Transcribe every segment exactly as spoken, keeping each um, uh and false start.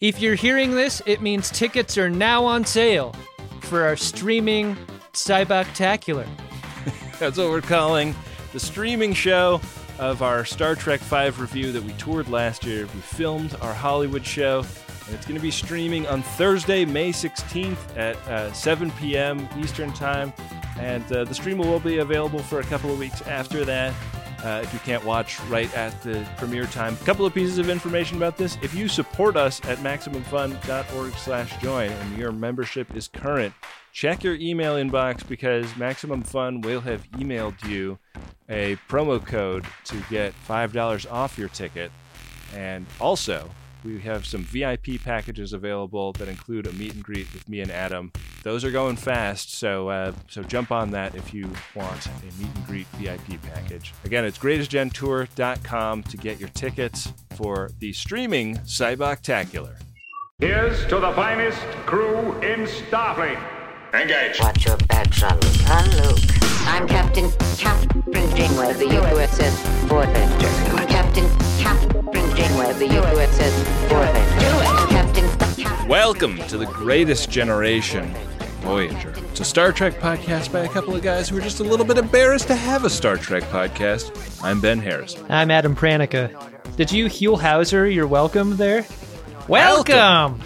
If you're hearing this, it means tickets are now on sale for our streaming Cyboctacular. That's what we're calling the streaming show of our Star Trek five review that we toured last year. We filmed our Hollywood show, and it's going to be streaming on Thursday, May sixteenth at uh, seven p.m. Eastern Time. And uh, the stream will be available for a couple of weeks after that. Uh, if you can't watch right at the premiere time. A couple of pieces of information about this. If you support us at MaximumFun.org slash join and your membership is current, check your email inbox because Maximum Fun will have emailed you a promo code to get five dollars off your ticket. And also, we have some V I P packages available that include a meet and greet with me and Adam. Those are going fast, so uh, so jump on that if you want a meet and greet V I P package. Again, it's greatest gen tour dot com to get your tickets for the streaming Cyboctacular. Here's to the finest crew in Starfleet. Engage. Watch your back, Jean-Luc. Un-Luc. I'm Captain Captain Janeway of the U S S Voyager. Captain Captain Janeway of the U S S Voyager. Captain Captain. Welcome to the greatest generation, Voyager. It's a Star Trek podcast by a couple of guys who are just a little bit embarrassed to have a Star Trek podcast. I'm Ben Harrison. I'm Adam Pranica. Did you Huell Hauser your welcome there? Welcome!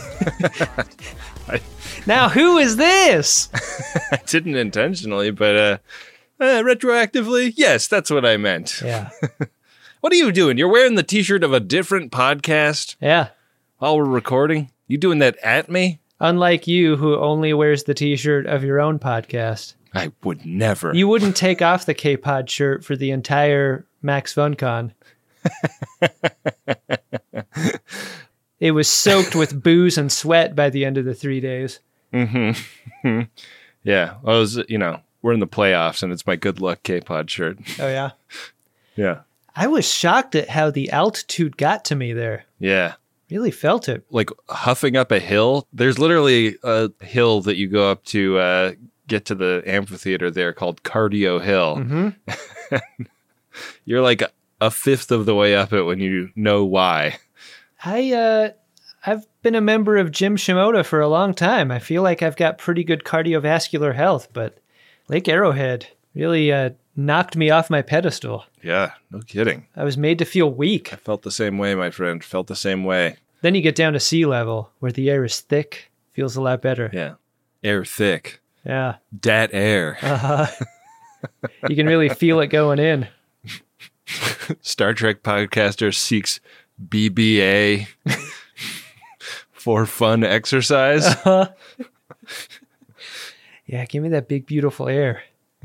I, now, who is this? I didn't intentionally, but uh, uh, retroactively, yes, that's what I meant. Yeah. What are you doing? You're wearing the t-shirt of a different podcast Yeah. while we're recording? You doing that at me? Unlike you, who only wears the t-shirt of your own podcast. I would never. You wouldn't take off the K-Pod shirt for the entire Max FunCon. It was soaked with booze and sweat by the end of the three days. Mm-hmm. Yeah. Well, it was, you know, we're in the playoffs, and it's my good luck K-Pod shirt. Oh, yeah? Yeah. I was shocked at how the altitude got to me there. Yeah. Really felt it. Like huffing up a hill. There's literally a hill that you go up to uh, get to the amphitheater there called Cardio Hill. Mm-hmm. You're like a, a fifth of the way up it when you know why. I, uh, I've been a member of Jim Shimoda for a long time. I feel like I've got pretty good cardiovascular health, but Lake Arrowhead really uh, knocked me off my pedestal. Yeah, no kidding. I was made to feel weak. I felt the same way, my friend. Felt the same way. Then you get down to sea level, where the air is thick. Feels a lot better. Yeah. Air thick. Yeah. Dat air. Uh-huh. You can really feel it going in. Star Trek podcaster seeks B B A for fun exercise. Uh-huh. Yeah, give me that big, beautiful air.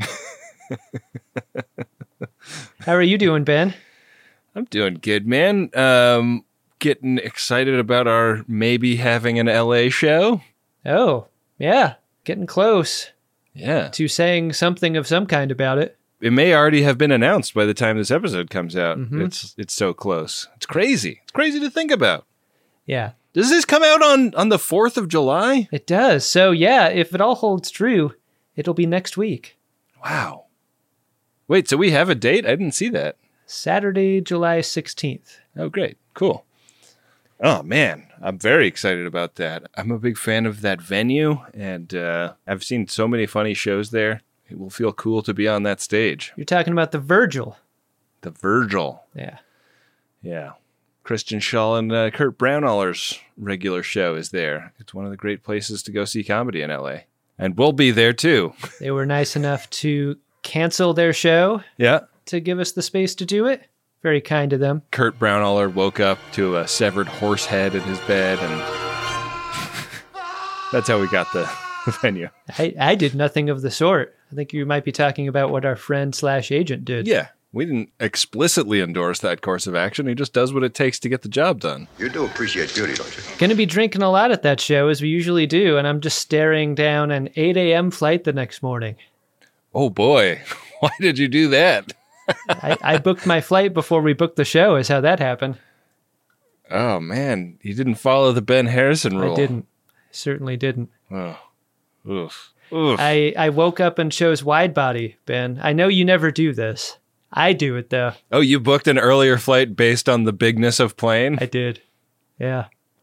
How are you doing, Ben? I'm doing good, man. Um, getting excited about our maybe having an L A show. Oh, yeah. Getting close Yeah. to saying something of some kind about it. It may already have been announced by the time this episode comes out. Mhm. It's it's so close. It's crazy. It's crazy to think about. Yeah, Does this come out on, on the fourth of July? it does. So, yeah, if it all holds true, it'll be next week. Wow. Wait, so we have a date? I didn't see that. Saturday, July sixteenth. Oh, great. Cool. Oh, man. I'm very excited about that. I'm a big fan of that venue, and uh, I've seen so many funny shows there. It will feel cool to be on that stage. You're talking about the Virgil. The Virgil. Yeah. Yeah. Christian Schall and uh, Kurt Brownaller's regular show is there. It's one of the great places to go see comedy in L A. And we'll be there, too. They were nice enough to cancel their show Yeah. to give us the space to do it. Very kind of them. Kurt Brownaller woke up to a severed horse head in his bed, and that's how we got the venue. I, I did nothing of the sort. I think you might be talking about what our friend slash agent did. Yeah. We didn't explicitly endorse that course of action. He just does what it takes to get the job done. You do appreciate beauty, don't you? Gonna be drinking a lot at that show, as we usually do, and I'm just staring down an eight a.m. flight the next morning. Oh, boy. Why did you do that? I, I booked my flight before we booked the show, is how that happened. Oh, man. You didn't follow the Ben Harrison rule. I didn't. I certainly didn't. Oh. Oof. Oof. I, I woke up and chose wide body, Ben. I know you never do this. I do it, though. Oh, you booked an earlier flight based on the bigness of plane? I did. Yeah.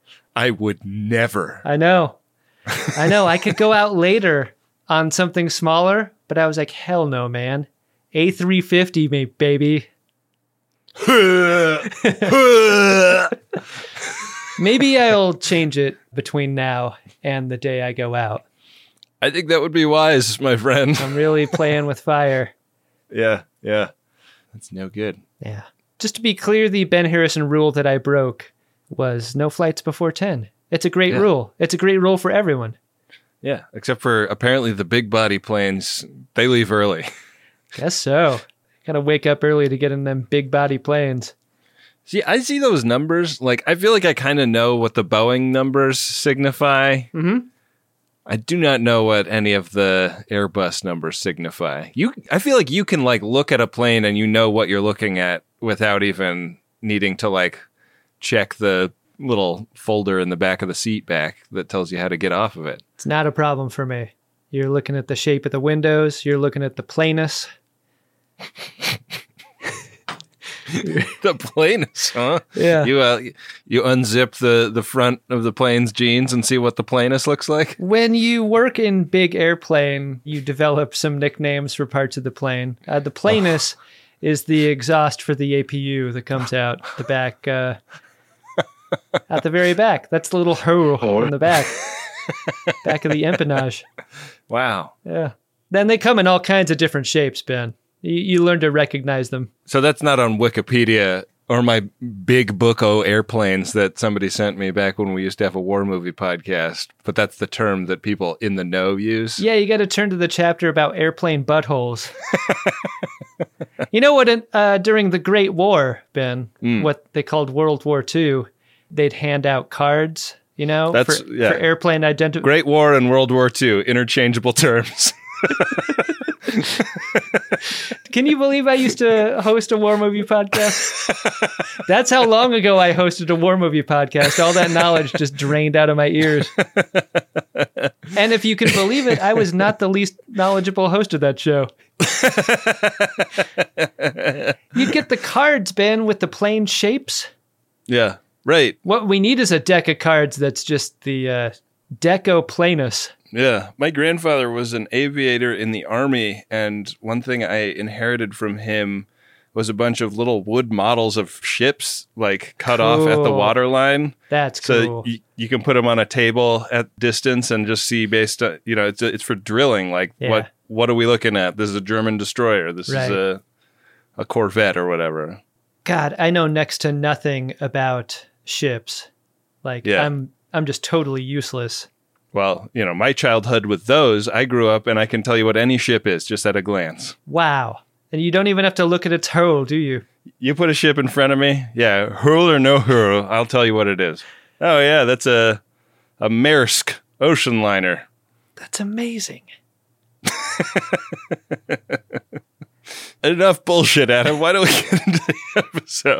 I would never. I know. I know. I could go out later on something smaller, but I was like, hell no, man. A three fifty, me, baby. Maybe I'll change it between now and the day I go out. I think that would be wise, my friend. I'm really playing with fire. Yeah, yeah. That's no good. Yeah. Just to be clear, the Ben Harrison rule that I broke was no flights before ten. It's a great Yeah. rule. It's a great rule for everyone. Yeah, except for apparently the big body planes, they leave early. Guess so. Gotta wake up early to get in them big body planes. See, I see those numbers. Like, I feel like I kind of know what the Boeing numbers signify. Mm-hmm. I do not know what any of the Airbus numbers signify. You, I feel like you can like look at a plane and you know what you're looking at without even needing to like check the little folder in the back of the seat back that tells you how to get off of it. It's not a problem for me. You're looking at the shape of the windows. You're looking at the planus. The planus, huh? Yeah. You uh, you unzip the, the front of the plane's jeans and see what the planus looks like? When you work in big airplane, you develop some nicknames for parts of the plane. Uh, the planus is the exhaust for the A P U that comes out the back, uh, at the very back. That's the little hole in the back, back of the empennage. Wow. Yeah. Then they come in all kinds of different shapes, Ben. You, you learn to recognize them. So that's not on Wikipedia or my big book o airplanes that somebody sent me back when we used to have a war movie podcast, but that's the term that people in the know use. Yeah, you got to turn to the chapter about airplane buttholes. You know what? In, uh, during the Great War, Ben, Mm. what they called World War Two, they'd hand out cards, you know, That's- for, yeah. for airplane identity. Great War and World War Two, interchangeable terms. Can you believe I used to host a war movie podcast? That's how long ago I hosted a war movie podcast. All that knowledge just drained out of my ears. And if you can believe it, I was not the least knowledgeable host of that show. You'd get the cards, Ben, with the plain shapes. Yeah, right. What we need is a deck of cards that's just the uh, Deco Planus. Yeah. My grandfather was an aviator in the Army, and one thing I inherited from him was a bunch of little wood models of ships, like cut off at the Cool. waterline. That's So cool. y- you can put them on a table at distance and just see based on, you know, it's it's for drilling. Like, Yeah. what what are we looking at? This is a German destroyer. This Right. is a a Corvette or whatever. God, I know next to nothing about ships. Like, Yeah. I'm I'm just totally useless. Well, you know, my childhood with those, I grew up and I can tell you what any ship is just at a glance. Wow. And you don't even have to look at its hull, do you? You put a ship in front of me, yeah, hurl or no hurl, I'll tell you what it is. Oh yeah, that's a a Maersk ocean liner. That's amazing. Enough bullshit, Adam. Why don't we get into the episode?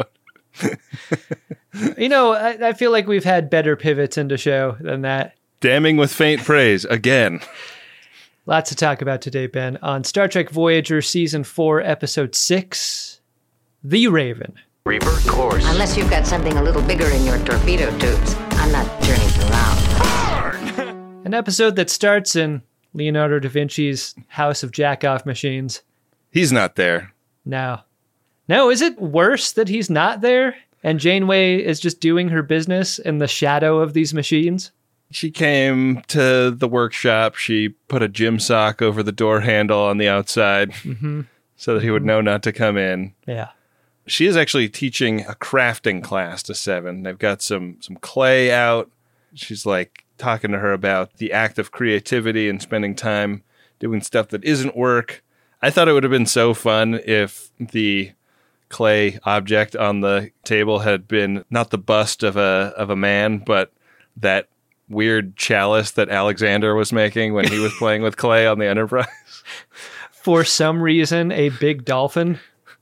You know, I, I feel like we've had better pivots into show than that. Damning with faint praise again. Lots to talk about today, Ben. On Star Trek Voyager Season four, Episode six, The Raven. Revert course. Unless you've got something a little bigger in your torpedo tubes, I'm not turning around. An episode that starts in Leonardo da Vinci's House of Jack-Off Machines. He's not there. No. No, is it worse that he's not there and Janeway is just doing her business in the shadow of these machines? She came to the workshop. She put a gym sock over the door handle on the outside Mm-hmm. so that he would know not to come in. Yeah. She is actually teaching a crafting class to Seven. They've got some some clay out. She's like talking to her about the act of creativity and spending time doing stuff that isn't work. I thought it would have been so fun if the clay object on the table had been not the bust of a of a man, but that weird chalice that Alexander was making when he was playing with clay on the Enterprise. For some reason, a big dolphin.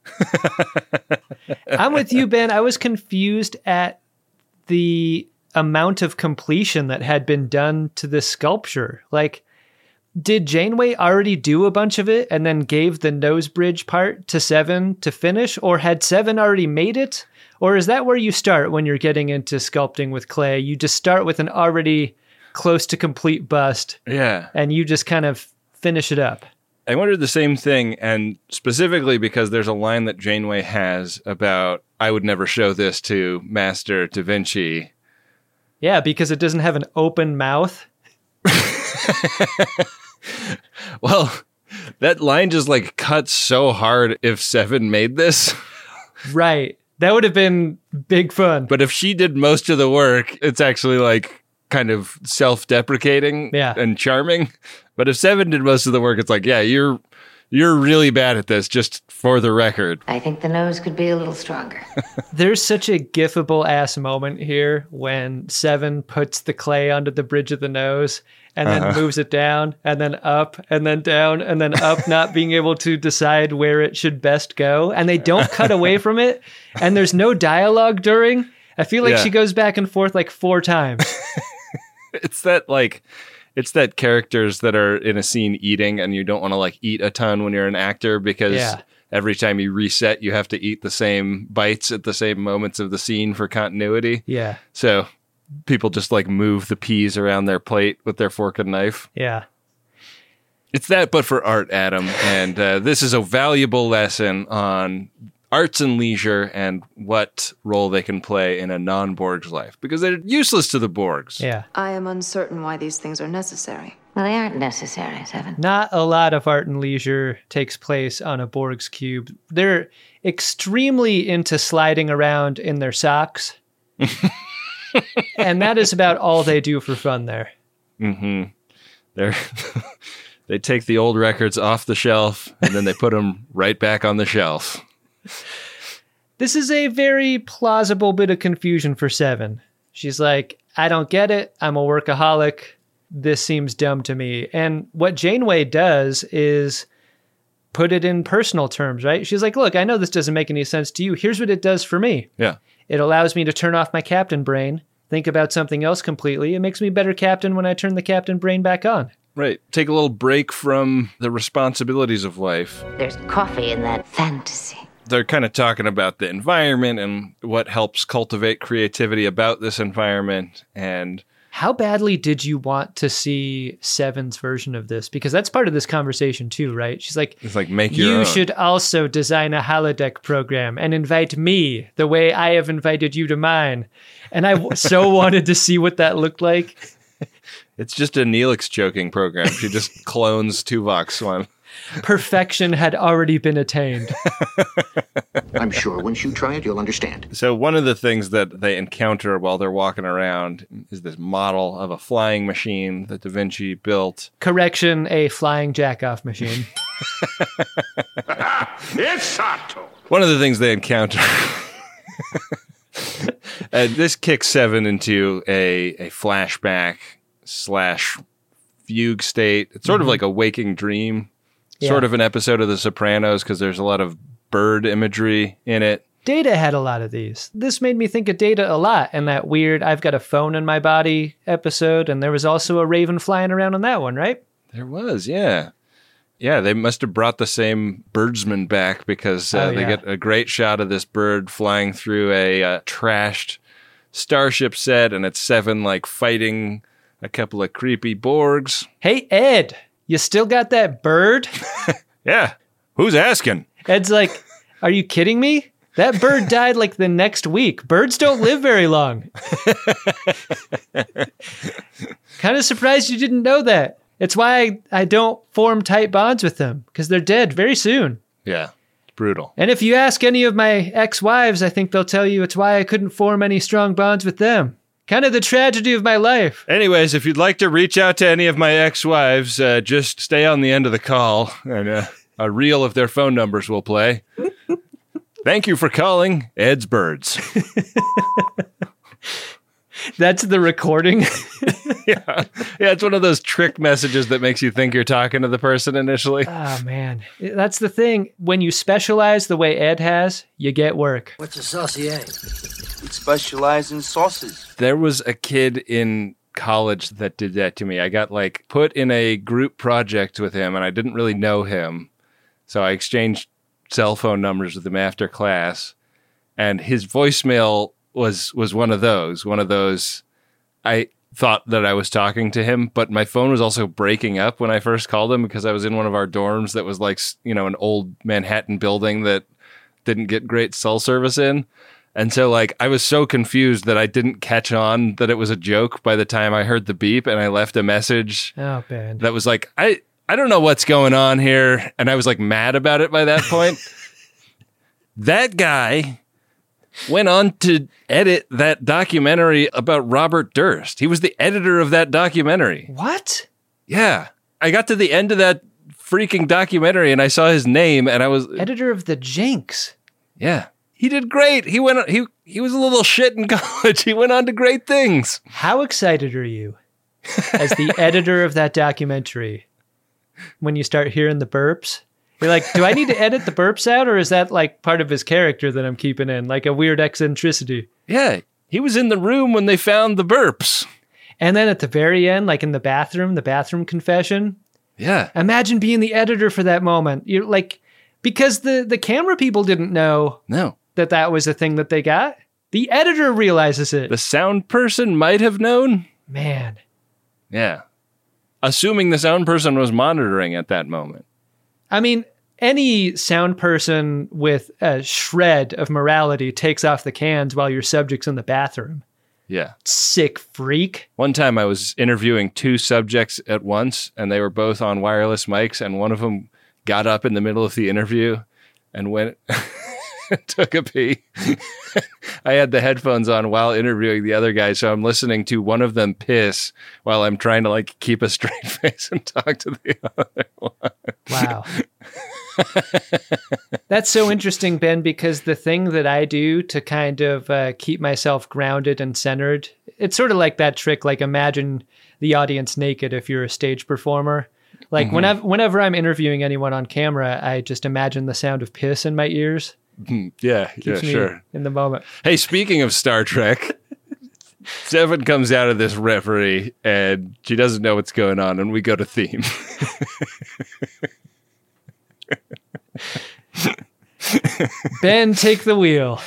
I'm with you, Ben. I was confused at the amount of completion that had been done to this sculpture. Like, did Janeway already do a bunch of it and then gave the nose bridge part to Seven to finish? Or had Seven already made it? Or is that where you start when you're getting into sculpting with clay? You just start with an already close to complete bust. Yeah. And you just kind of finish it up. I wondered the same thing, and specifically because there's a line that Janeway has about, I would never show this to Master Da Vinci. Yeah, because it doesn't have an open mouth. Well, that line just like cuts so hard if Seven made this. Right. That would have been big fun. But if she did most of the work, it's actually like kind of self-deprecating Yeah. and charming. But if Seven did most of the work, it's like, yeah, you're you're really bad at this, just for the record. I think the nose could be a little stronger. There's such a gifable ass moment here when Seven puts the clay onto the bridge of the nose and then Uh-huh. moves it down and then up and then down and then up, not being able to decide where it should best go. And they don't cut away from it. And there's no dialogue during. I feel like Yeah. she goes back and forth like four times. It's that like it's that characters that are in a scene eating and you don't want to like eat a ton when you're an actor because Yeah. every time you reset you have to eat the same bites at the same moments of the scene for continuity. Yeah. So people just like move the peas around their plate with their fork and knife. Yeah. It's that, but for art, Adam. And uh, this is a valuable lesson on arts and leisure and what role they can play in a non-Borg's life, because they're useless to the Borgs. Yeah. I am uncertain why these things are necessary. Well, they aren't necessary, Seven. Not a lot of art and leisure takes place on a Borg's cube. They're extremely into sliding around in their socks. And that is about all they do for fun there. Mm-hmm. They're they take the old records off the shelf and then they put them right back on the shelf. This is a very plausible bit of confusion for Seven. She's like, I don't get it. I'm a workaholic. This seems dumb to me. And what Janeway does is put it in personal terms, right? She's like, look, I know this doesn't make any sense to you. Here's what it does for me. Yeah. It allows me to turn off my captain brain, think about something else completely. It makes me a better captain when I turn the captain brain back on. Right. Take a little break from the responsibilities of life. There's coffee in that fantasy. They're kind of talking about the environment and what helps cultivate creativity about this environment. And How badly did you want to see Seven's version of this? Because that's part of this conversation too, right? She's like, it's like, make your you own. should also design a holodeck program and invite me the way I have invited you to mine. And I w- so wanted to see what that looked like. It's just a Neelix choking program. She just clones Tuvok's one. Perfection had already been attained. I'm sure once you try it, you'll understand. So one of the things that they encounter while they're walking around is this model of a flying machine that Da Vinci built. Correction, a flying jack-off machine. It's Sato. One of the things they encounter... and this kicks Seven into a, a flashback slash fugue state. It's sort of like a waking dream. Yeah. Sort of an episode of The Sopranos because there's a lot of bird imagery in it. Data had a lot of these. This made me think of Data a lot in that weird I've got a phone in my body episode, and there was also a raven flying around on that one, right? There was, yeah. Yeah, they must have brought the same birdsman back because uh, Oh, they yeah. get a great shot of this bird flying through a uh, trashed starship set, and it's Seven like fighting a couple of creepy Borgs. Hey, Ed, you still got that bird? Yeah, who's asking? Ed's like, are you kidding me? That bird died like the next week. Birds don't live very long. Kind of surprised you didn't know that. It's why I, I don't form tight bonds with them, because they're dead very soon. Yeah, it's brutal. And if you ask any of my ex-wives, I think they'll tell you it's why I couldn't form any strong bonds with them. Kind of the tragedy of my life. Anyways, if you'd like to reach out to any of my ex-wives, uh, just stay on the end of the call, and uh, a reel of their phone numbers will play. Thank you for calling Ed's Birds. That's the recording. yeah. yeah, it's one of those trick messages that makes you think you're talking to the person initially. Oh, man. That's the thing. When you specialize the way Ed has, you get work. What's a saucier? We specialize in sauces. There was a kid in college that did that to me. I got like put in a group project with him and I didn't really know him. So I exchanged cell phone numbers with him after class, and his voicemail was was one of those, one of those I thought that I was talking to him, but my phone was also breaking up when I first called him because I was in one of our dorms that was like, you know, an old Manhattan building that didn't get great cell service in. And so like I was so confused that I didn't catch on that it was a joke by the time I heard the beep, and I left a message Oh, man. that was like, I, I don't know what's going on here. And I was like mad about it by that point. That guy went on to edit that documentary about Robert Durst. He was the editor of that documentary. What? Yeah. I got to the end of that freaking documentary and I saw his name and I was... Editor of the Jinx. Yeah. He did great. He went. He he was a little shit in college. He went on to great things. How excited are you as the editor of that documentary when you start hearing the burps? You're like, do I need to edit the burps out, or is that like part of his character that I'm keeping in, like a weird eccentricity? Yeah, he was in the room when they found the burps. And then at the very end, like in the bathroom, the bathroom confession. Yeah. Imagine being the editor for that moment. You're like, because the, the camera people didn't know No. that that was a thing that they got. The editor realizes it. The sound person might have known. Man. Yeah. Assuming the sound person was monitoring at that moment. I mean, any sound person with a shred of morality takes off the cans while your subject's in the bathroom. Yeah. Sick freak. One time I was interviewing two subjects at once, and they were both on wireless mics, and one of them got up in the middle of the interview and went... took a pee. I had the headphones on while interviewing the other guy, so I'm listening to one of them piss while I'm trying to like keep a straight face and talk to the other one. Wow. That's so interesting, Ben, because the thing that I do to kind of uh, keep myself grounded and centered, it's sort of like that trick, like imagine the audience naked if you're a stage performer. Like mm-hmm. whenever, whenever I'm interviewing anyone on camera, I just imagine the sound of piss in my ears. Yeah, Keeps yeah, me sure. in the moment. Hey, speaking of Star Trek, Seven comes out of this reverie and she doesn't know what's going on, and we go to theme. Ben, take the wheel.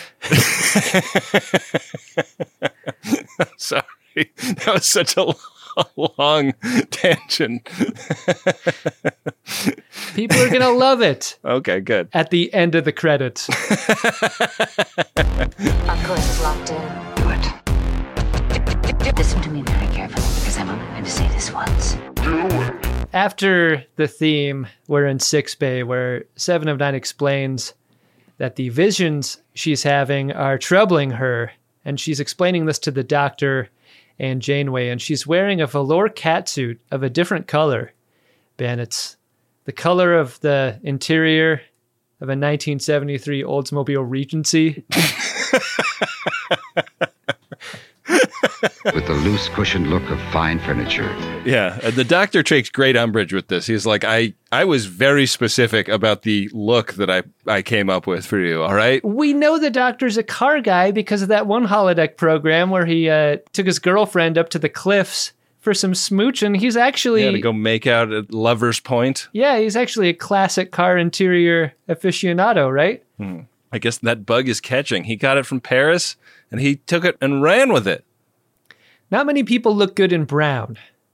Sorry, that was such a long tangent. People are gonna love it. Okay, good. At the end of the credits. Our course is locked in. What? Listen to me very carefully, because I'm only going to say this once. After the theme, we're in Six Bay, where Seven of Nine explains that the visions she's having are troubling her, and she's explaining this to the doctor and Janeway, and she's wearing a velour catsuit of a different color. Ben, it's the color of the interior of a nineteen seventy-three Oldsmobile Regency. With the loose cushioned look of fine furniture. Yeah, and the doctor takes great umbrage with this. He's like, I, I was very specific about the look that I, I came up with for you, all right? We know the doctor's a car guy because of that one holodeck program where he uh, took his girlfriend up to the cliffs for some smooching. He's actually... Yeah, to go make out at Lover's Point. Yeah, he's actually a classic car interior aficionado, right? Hmm. I guess that bug is catching. He got it from Paris, and he took it and ran with it. Not many people look good in brown.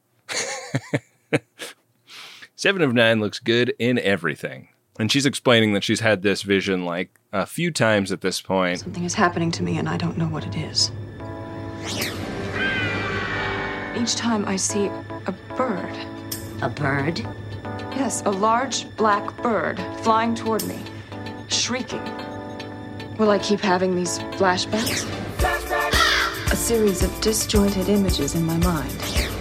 Seven of Nine looks good in everything. And she's explaining that she's had this vision like a few times at this point. Something is happening to me and I don't know what it is. Each time I see a bird. A bird? Yes, a large black bird flying toward me, shrieking. Will I keep having these flashbacks? A series of disjointed images in my mind.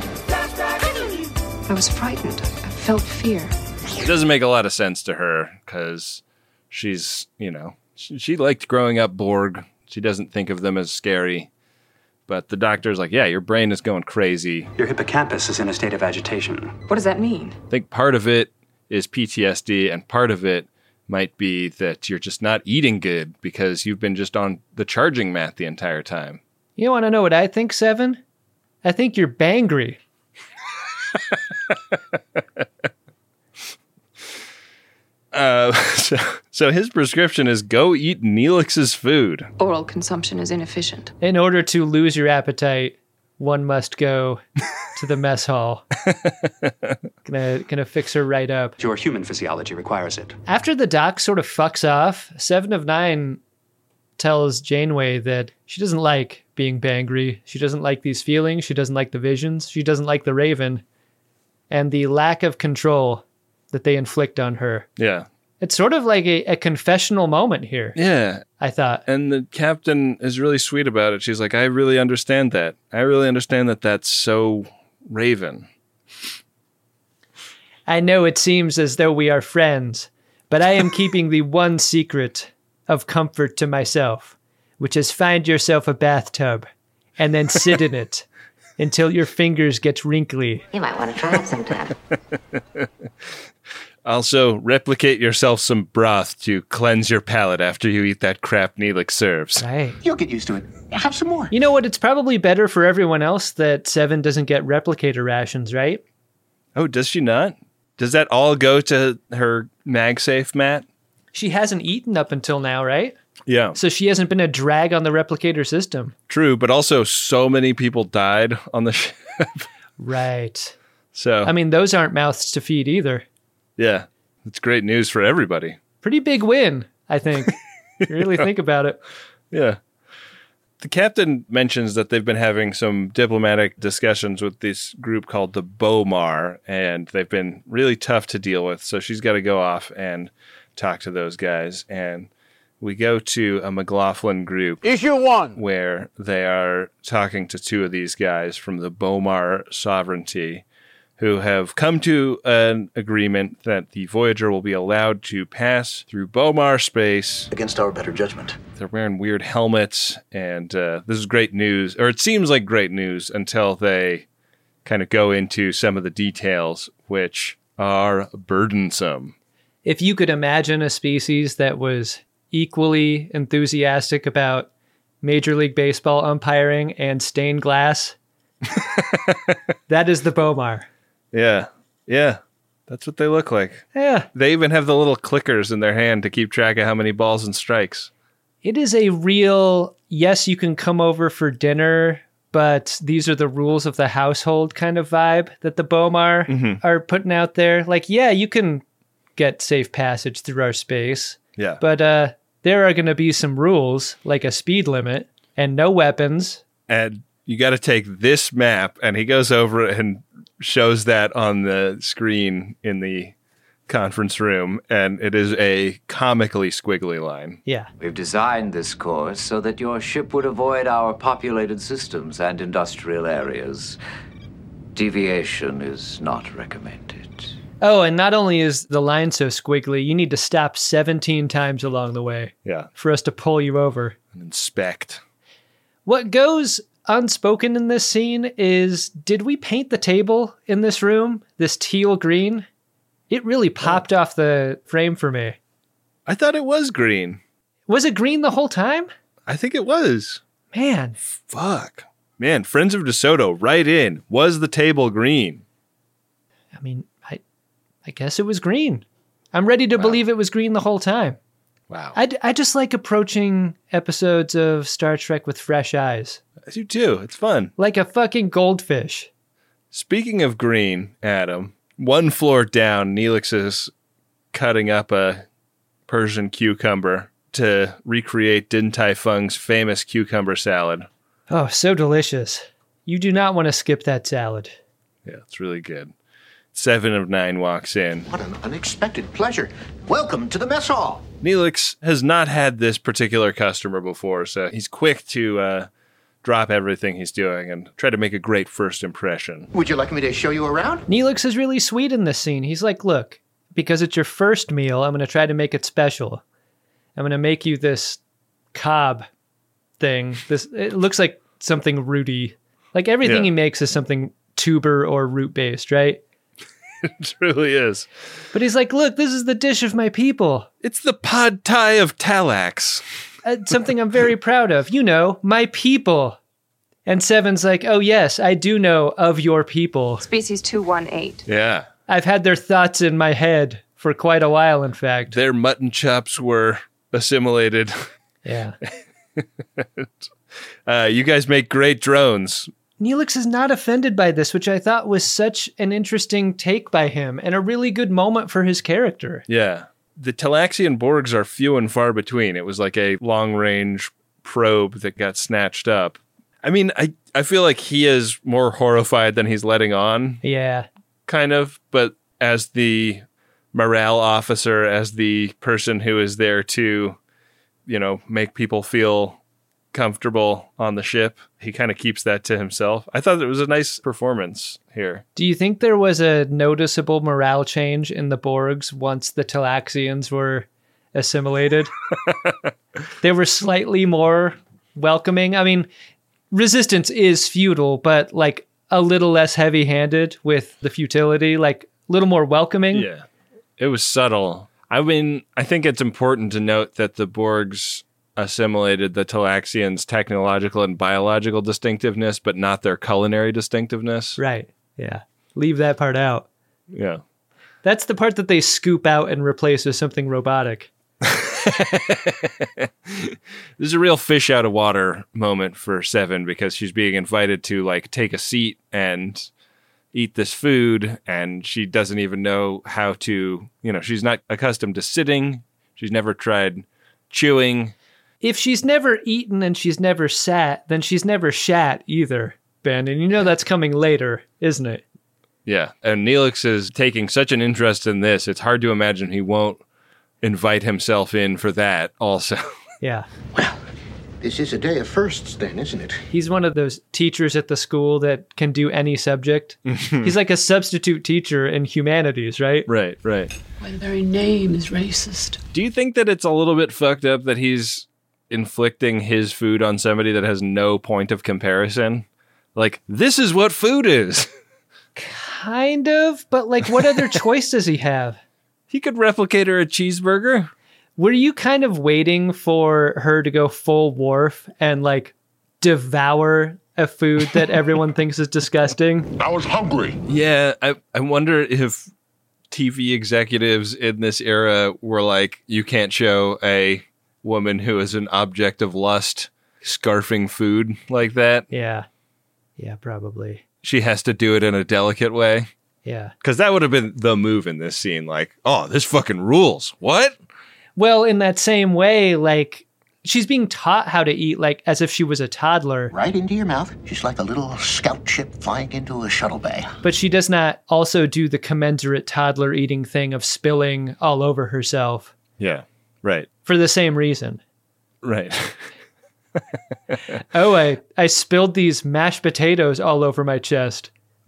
I was frightened. I felt fear. It doesn't make a lot of sense to her because she's, you know, she, she liked growing up Borg. She doesn't think of them as scary. But the doctor's like, yeah, your brain is going crazy. Your hippocampus is in a state of agitation. What does that mean? I think part of it is P T S D, and part of it might be that you're just not eating good because you've been just on the charging mat the entire time. You want to know what I think, Seven? I think you're bangry. uh, so, so his prescription is go eat Neelix's food. Oral consumption is inefficient. In order to lose your appetite, one must go to the mess hall. Gonna, gonna fix her right up. Your human physiology requires it. After the doc sort of fucks off, Seven of Nine tells Janeway that she doesn't like being bangry. She doesn't like these feelings. She doesn't like the visions. She doesn't like the Raven. And the lack of control that they inflict on her. Yeah. It's sort of like a, a confessional moment here. Yeah. I thought. And the captain is really sweet about it. She's like, I really understand that. I really understand that that's so Raven. I know it seems as though we are friends, but I am keeping the one secret of comfort to myself, which is find yourself a bathtub and then sit in it until your fingers get wrinkly. You might want to try it sometime. Also, replicate yourself some broth to cleanse your palate after you eat that crap Neelix serves. Right. You'll get used to it. Have some more. You know what? It's probably better for everyone else that Seven doesn't get replicator rations, right? Oh, does she not? Does that all go to her MagSafe, Matt? She hasn't eaten up until now, right? Yeah. So she hasn't been a drag on the replicator system. True, but also so many people died on the ship. Right. So, I mean, those aren't mouths to feed either. yeah, it's great news for everybody. Pretty big win, I think. If you really think about it. Yeah. The captain mentions that they've been having some diplomatic discussions with this group called the Bomar, and they've been really tough to deal with. So she's got to go off and talk to those guys. And we go to a McLaughlin group. Issue one. Where they are talking to two of these guys from the Bomar Sovereignty, who have come to an agreement that the Voyager will be allowed to pass through Bomar space. Against our better judgment. They're wearing weird helmets, and uh, this is great news, or it seems like great news until they kind of go into some of the details, which are burdensome. If you could imagine a species that was equally enthusiastic about Major League Baseball umpiring and stained glass, that is the Bomar. Yeah, yeah, that's what they look like. Yeah. They even have the little clickers in their hand to keep track of how many balls and strikes. It is a real, yes, you can come over for dinner, but these are the rules of the household kind of vibe that the Bomar Mm-hmm. are putting out there. Like, yeah, you can get safe passage through our space. Yeah. But uh, there are going to be some rules, like a speed limit and no weapons. And you got to take this map, and he goes over it and shows that on the screen in the conference room, and it is a comically squiggly line. Yeah. We've designed this course so that your ship would avoid our populated systems and industrial areas. Deviation is not recommended. Oh, and not only is the line so squiggly, you need to stop seventeen times along the way. Yeah. For us to pull you over. And inspect. What goes unspoken in this scene is, did we paint the table in this room this teal green? It really popped oh. off the frame for me. I thought it was green. Was it green the whole time? I think it was. Man. Fuck. Man, Friends of DeSoto, right in. Was the table green? I mean, I I guess it was green. I'm ready to wow. believe it was green the whole time. Wow. I, I just like approaching episodes of Star Trek with fresh eyes. I do too. It's fun. Like a fucking goldfish. Speaking of green, Adam, one floor down, Neelix is cutting up a Persian cucumber to recreate Din Tai Fung's famous cucumber salad. Oh, so delicious. You do not want to skip that salad. Yeah, it's really good. Seven of Nine walks in. What an unexpected pleasure. Welcome to the mess hall. Neelix has not had this particular customer before, so he's quick to uh, drop everything he's doing and try to make a great first impression. Would you like me to show you around? Neelix is really sweet in this scene. He's like, look, because it's your first meal, I'm going to try to make it special. I'm going to make you this cob thing. This it looks like something rooty. Like everything yeah. he makes is something tuber or root based, right? It really is. But he's like, look, this is the dish of my people. It's the pad thai of Talax. Uh, something I'm very proud of. You know, my people. And Seven's like, oh, yes, I do know of your people. Species two one eight. Yeah. I've had their thoughts in my head for quite a while, in fact. Their mutton chops were assimilated. Yeah. uh, you guys make great drones. Neelix is not offended by this, which I thought was such an interesting take by him and a really good moment for his character. Yeah. The Talaxian Borgs are few and far between. It was like a long-range probe that got snatched up. I mean, I, I feel like he is more horrified than he's letting on. Yeah. Kind of. But as the morale officer, as the person who is there to, you know, make people feel comfortable on the ship, he kind of keeps that to himself. I thought it was a nice performance here. Do you think there was a noticeable morale change in the Borgs once the Talaxians were assimilated? They were slightly more welcoming. I mean, Resistance is futile, but like a little less heavy-handed with the futility, like a little more welcoming. Yeah, it was subtle. I mean, I think it's important to note that the Borgs assimilated the Talaxians' technological and biological distinctiveness, but not their culinary distinctiveness. Right, yeah. Leave that part out. Yeah. That's the part that they scoop out and replace with something robotic. This is a real fish out of water moment for Seven because she's being invited to like take a seat and eat this food, and she doesn't even know how to, you know, she's not accustomed to sitting. She's never tried chewing. If she's never eaten and she's never sat, then she's never shat either, Ben. And you know that's coming later, isn't it? Yeah. And Neelix is taking such an interest in this, it's hard to imagine he won't invite himself in for that also. Yeah. Well, this is a day of firsts then, isn't it? He's one of those teachers at the school that can do any subject. He's like a substitute teacher in humanities, right? Right, right. My very name is racist. Do you think that it's a little bit fucked up that he's inflicting his food on somebody that has no point of comparison? Like, this is what food is. Kind of, but like, what other choice does he have? He could replicate her a cheeseburger. Were you kind of waiting for her to go full Worf and like devour a food that everyone thinks is disgusting? I was hungry. Yeah, I, I wonder if T V executives in this era were like, you can't show a woman who is an object of lust scarfing food like that. Yeah. Yeah, probably. She has to do it in a delicate way. Yeah. Because that would have been the move in this scene. Like, oh, this fucking rules. What? Well, in that same way, like, she's being taught how to eat, like, as if she was a toddler. Right into your mouth. She's like a little scout ship flying into a shuttle bay. But she does not also do the commensurate toddler eating thing of spilling all over herself. Yeah, right. For the same reason. Right. Oh, I, I spilled these mashed potatoes all over my chest.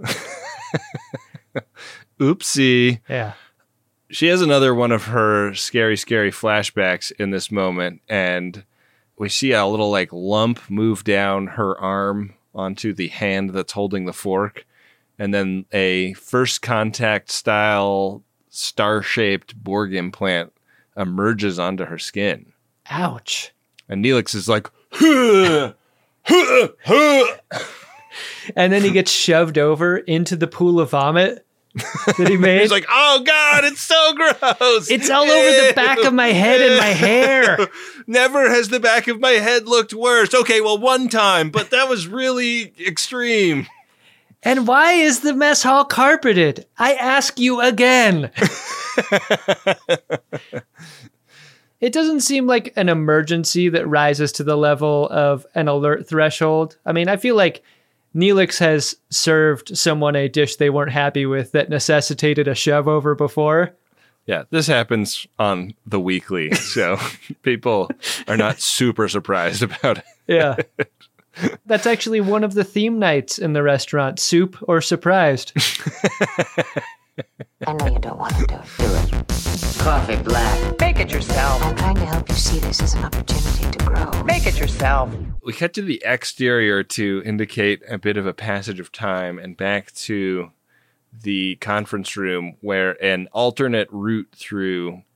Oopsie. Yeah. She has another one of her scary, scary flashbacks in this moment, and we see a little like lump move down her arm onto the hand that's holding the fork, and then a first contact style star-shaped Borg implant emerges onto her skin. Ouch. And Neelix is like, huh, huh, huh. And then he gets shoved over into the pool of vomit that he made. He's like, oh God, it's so gross. It's all over the back of my head and my hair. Never has the back of my head looked worse. Okay, well, one time, but that was really extreme. And why is the mess hall carpeted? I ask you again. It doesn't seem like an emergency that rises to the level of an alert threshold. I mean, I feel like Neelix has served someone a dish they weren't happy with that necessitated a shove over before. Yeah, this happens on the weekly, so people are not super surprised about it. Yeah. That's actually one of the theme nights in the restaurant, soup or surprised. I know you don't want to do it. Do it. Coffee black. Make it yourself. I'm trying to help you see this as an opportunity to grow. Make it yourself. We cut to the exterior to indicate a bit of a passage of time and back to the conference room where an alternate route through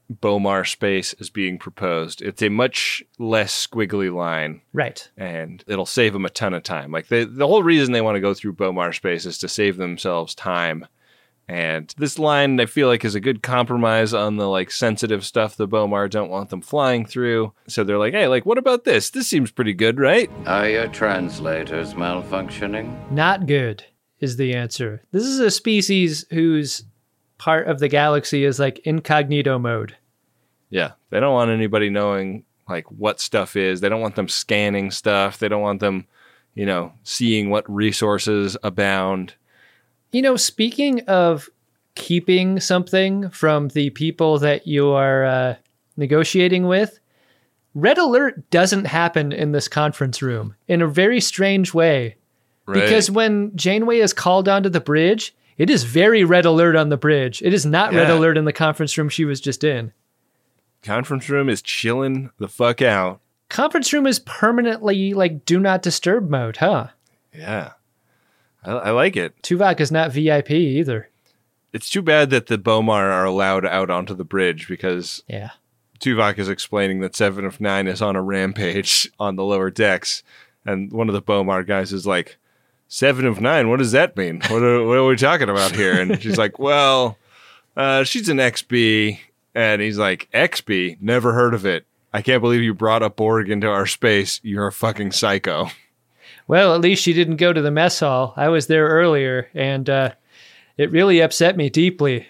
Bomar space is being proposed. It's a much less squiggly line. Right. And it'll save them a ton of time. Like they, the whole reason they want to go through Bomar space is to save themselves time. And this line, I feel like, is a good compromise on the like sensitive stuff the Bomar don't want them flying through. So they're like, hey, like, what about this? This seems pretty good, right? Are your translators malfunctioning? Not good is the answer. This is a species whose part of the galaxy is like incognito mode. Yeah, they don't want anybody knowing like what stuff is. They don't want them scanning stuff. They don't want them, you know, seeing what resources abound. You know, speaking of keeping something from the people that you are uh, negotiating with, Red Alert doesn't happen in this conference room in a very strange way. Right. Because when Janeway is called onto the bridge, it is very Red Alert on the bridge. It is not yeah. Red Alert in the conference room she was just in. Conference room is chilling the fuck out. Conference room is permanently like do not disturb mode, huh? Yeah. I, I like it. Tuvok is not V I P either. It's too bad that the Bomar are allowed out onto the bridge because yeah. Tuvok is explaining that Seven of Nine is on a rampage on the lower decks. And one of the Bomar guys is like, Seven of Nine, what does that mean? What are, what are we talking about here? And she's like, well, uh, she's an X B. And he's like, X B? Never heard of it. I can't believe you brought a Borg into our space. You're a fucking psycho. Well, at least she didn't go to the mess hall. I was there earlier, and uh, it really upset me deeply.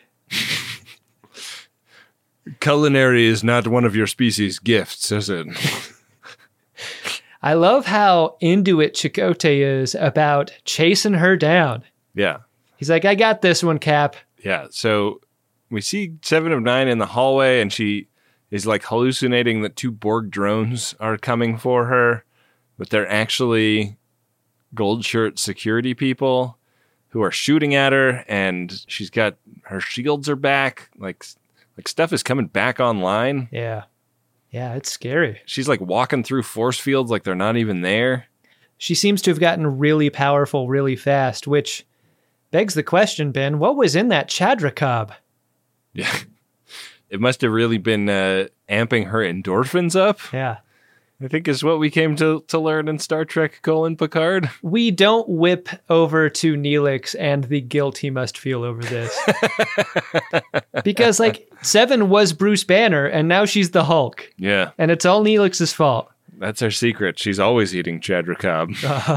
Culinary is not one of your species' gifts, is it? I love how into it Chakotay is about chasing her down. Yeah. He's like, I got this one, Cap. Yeah, so we see Seven of Nine in the hallway, and she is like hallucinating that two Borg drones are coming for her, but they're actually gold shirt security people who are shooting at her, and she's got her shields are back. Like, like stuff is coming back online. Yeah. Yeah, it's scary. She's like walking through force fields like they're not even there. She seems to have gotten really powerful really fast, which begs the question, Ben, what was in that Chadra Cobb? Yeah. It must have really been uh, amping her endorphins up. Yeah. I think is what we came to, to learn in Star Trek: Colon Picard. We don't whip over to Neelix and the guilt he must feel over this. Because, like, Seven was Bruce Banner, and now she's the Hulk. Yeah. And it's all Neelix's fault. That's her secret. She's always eating Chadra Cobb.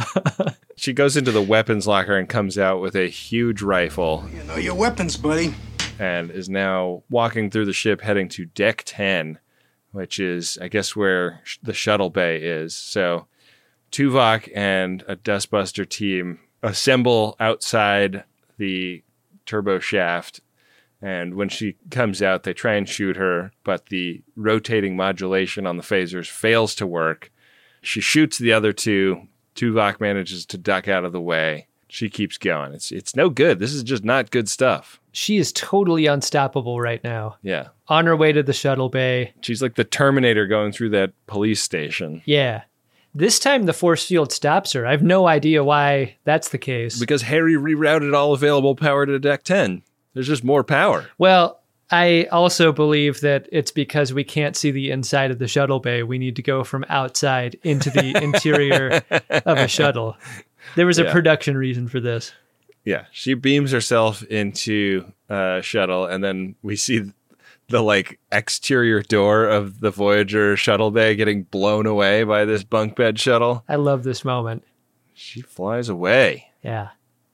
She goes into the weapons locker and comes out with a huge rifle. You know your weapons, buddy. And is now walking through the ship heading to Deck ten, which is, I guess, where sh- the shuttle bay is. So Tuvok and a Dustbuster team assemble outside the turbo shaft. And when she comes out, they try and shoot her, but the rotating modulation on the phasers fails to work. She shoots the other two. Tuvok manages to duck out of the way. She keeps going. It's it's no good. This is just not good stuff. She is totally unstoppable right now. Yeah. On her way to the shuttle bay. She's like the Terminator going through that police station. Yeah. This time the force field stops her. I have no idea why that's the case. Because Harry rerouted all available power to Deck ten. There's just more power. Well, I also believe that it's because we can't see the inside of the shuttle bay. We need to go from outside into the interior of a shuttle. There was a yeah. production reason for this. Yeah, she beams herself into a shuttle, and then we see the like exterior door of the Voyager shuttle bay getting blown away by this bunk bed shuttle. I love this moment. She flies away. Yeah.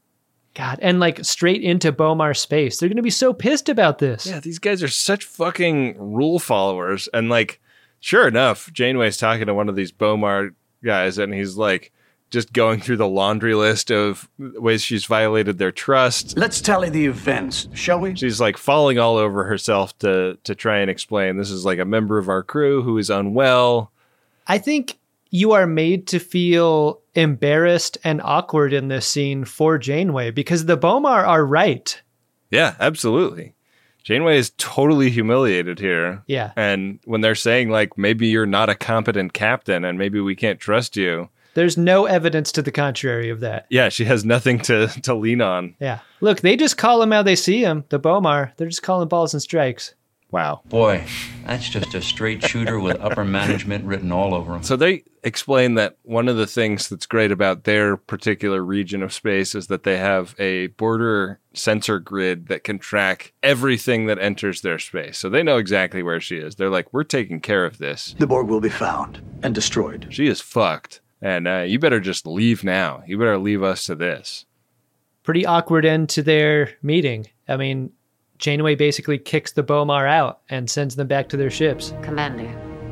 God, and like straight into Bomar space. They're going to be so pissed about this. Yeah, these guys are such fucking rule followers. And like, sure enough, Janeway's talking to one of these Bomar guys, and he's like, just going through the laundry list of ways she's violated their trust. Let's tally the events, shall we? She's like falling all over herself to to try and explain this is like a member of our crew who is unwell. I think you are made to feel embarrassed and awkward in this scene for Janeway because the Bomar are right. Yeah, absolutely. Janeway is totally humiliated here. Yeah. And when they're saying like, maybe you're not a competent captain and maybe we can't trust you. There's no evidence to the contrary of that. Yeah, she has nothing to, to lean on. Yeah. Look, they just call him how they see him, the Bomar. They're just calling balls and strikes. Wow. Boy, that's just a straight shooter with upper management written all over him. So they explain that one of the things that's great about their particular region of space is that they have a border sensor grid that can track everything that enters their space. So they know exactly where she is. They're like, we're taking care of this. The Borg will be found and destroyed. She is fucked. And uh, you better just leave now. You better leave us to this. Pretty awkward end to their meeting. I mean, Janeway basically kicks the Bomar out and sends them back to their ships. Commander,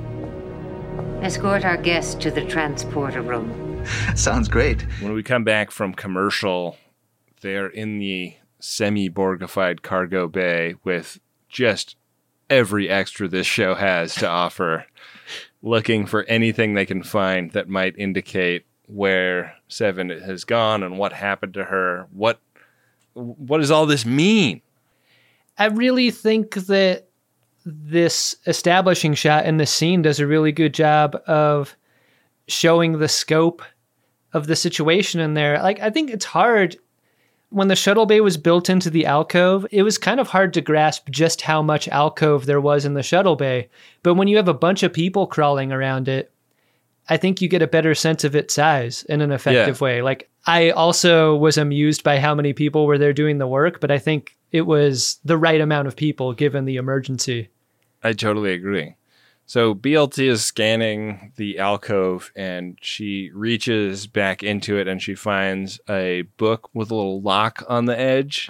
escort our guests to the transporter room. Sounds great. When we come back from commercial, they're in the semi-Borgified cargo bay with just every extra this show has to offer, looking for anything they can find that might indicate where Seven has gone and what happened to her. What what does all this mean? I really think that this establishing shot in the scene does a really good job of showing the scope of the situation in there. Like, I think it's hard when the shuttle bay was built into the alcove, it was kind of hard to grasp just how much alcove there was in the shuttle bay. But when you have a bunch of people crawling around it, I think you get a better sense of its size in an effective Yeah. way. Like, I also was amused by how many people were there doing the work, but I think it was the right amount of people given the emergency. I totally agree. So B L T is scanning the alcove and she reaches back into it and she finds a book with a little lock on the edge.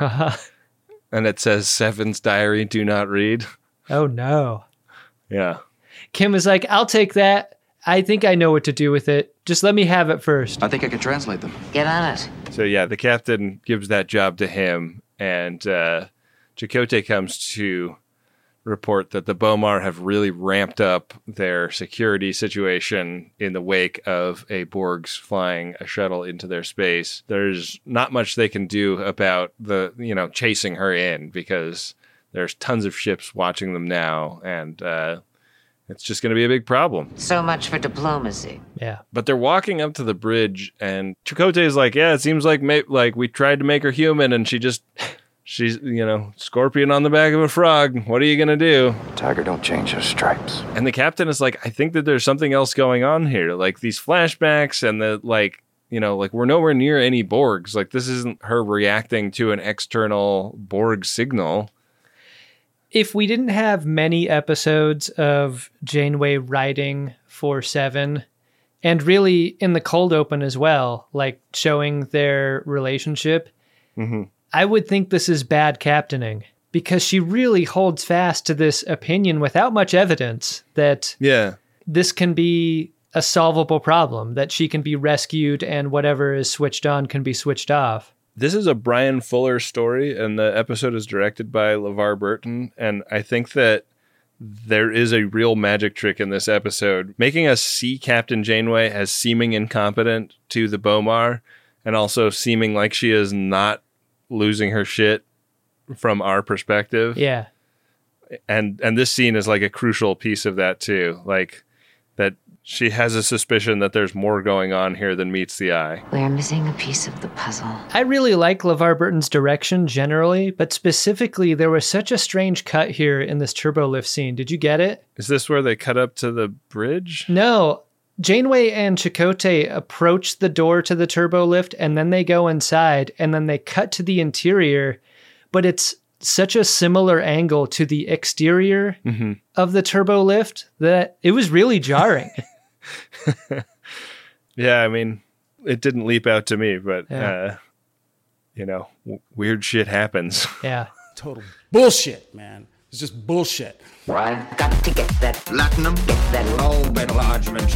And it says Seven's Diary, do not read. Oh no. Yeah. Kim is like, I'll take that. I think I know what to do with it. Just let me have it first. I think I can translate them. Get on it. So yeah, the captain gives that job to him, and uh, Chakotay comes to report that the Bomar have really ramped up their security situation in the wake of a Borg's flying a shuttle into their space. There's not much they can do about the, you know, chasing her in because there's tons of ships watching them now, and uh, it's just going to be a big problem. So much for diplomacy. Yeah. But they're walking up to the bridge, and Chakotay is like, yeah, it seems like ma- like we tried to make her human, and she just... She's, you know, scorpion on the back of a frog. What are you going to do? Tiger don't change her stripes. And the captain is like, I think that there's something else going on here. Like these flashbacks and the, like, you know, like we're nowhere near any Borgs. Like this isn't her reacting to an external Borg signal. If we didn't have many episodes of Janeway writing for Seven, and really in the cold open as well, like showing their relationship, mm-hmm. I would think this is bad captaining because she really holds fast to this opinion without much evidence that yeah. this can be a solvable problem, that she can be rescued and whatever is switched on can be switched off. This is a Brian Fuller story, and the episode is directed by LeVar Burton, and I think that there is a real magic trick in this episode, making us see Captain Janeway as seeming incompetent to the Bomar, and also seeming like she is not losing her shit from our perspective. Yeah. And and this scene is like a crucial piece of that too. Like that she has a suspicion that there's more going on here than meets the eye. We're missing a piece of the puzzle. I really like LeVar Burton's direction generally, but specifically there was such a strange cut here in this turbo lift scene. Did you get it? Is this where they cut up to the bridge? No. Janeway and Chakotay approach the door to the turbo lift and then they go inside and then they cut to the interior, but it's such a similar angle to the exterior mm-hmm. of the turbo lift that it was really jarring. Yeah, I mean, it didn't leap out to me, but, yeah. uh, you know, w- weird shit happens. Yeah. Total bullshit, man. It's just bullshit. Well, I've got to get that platinum, get that low enlargement.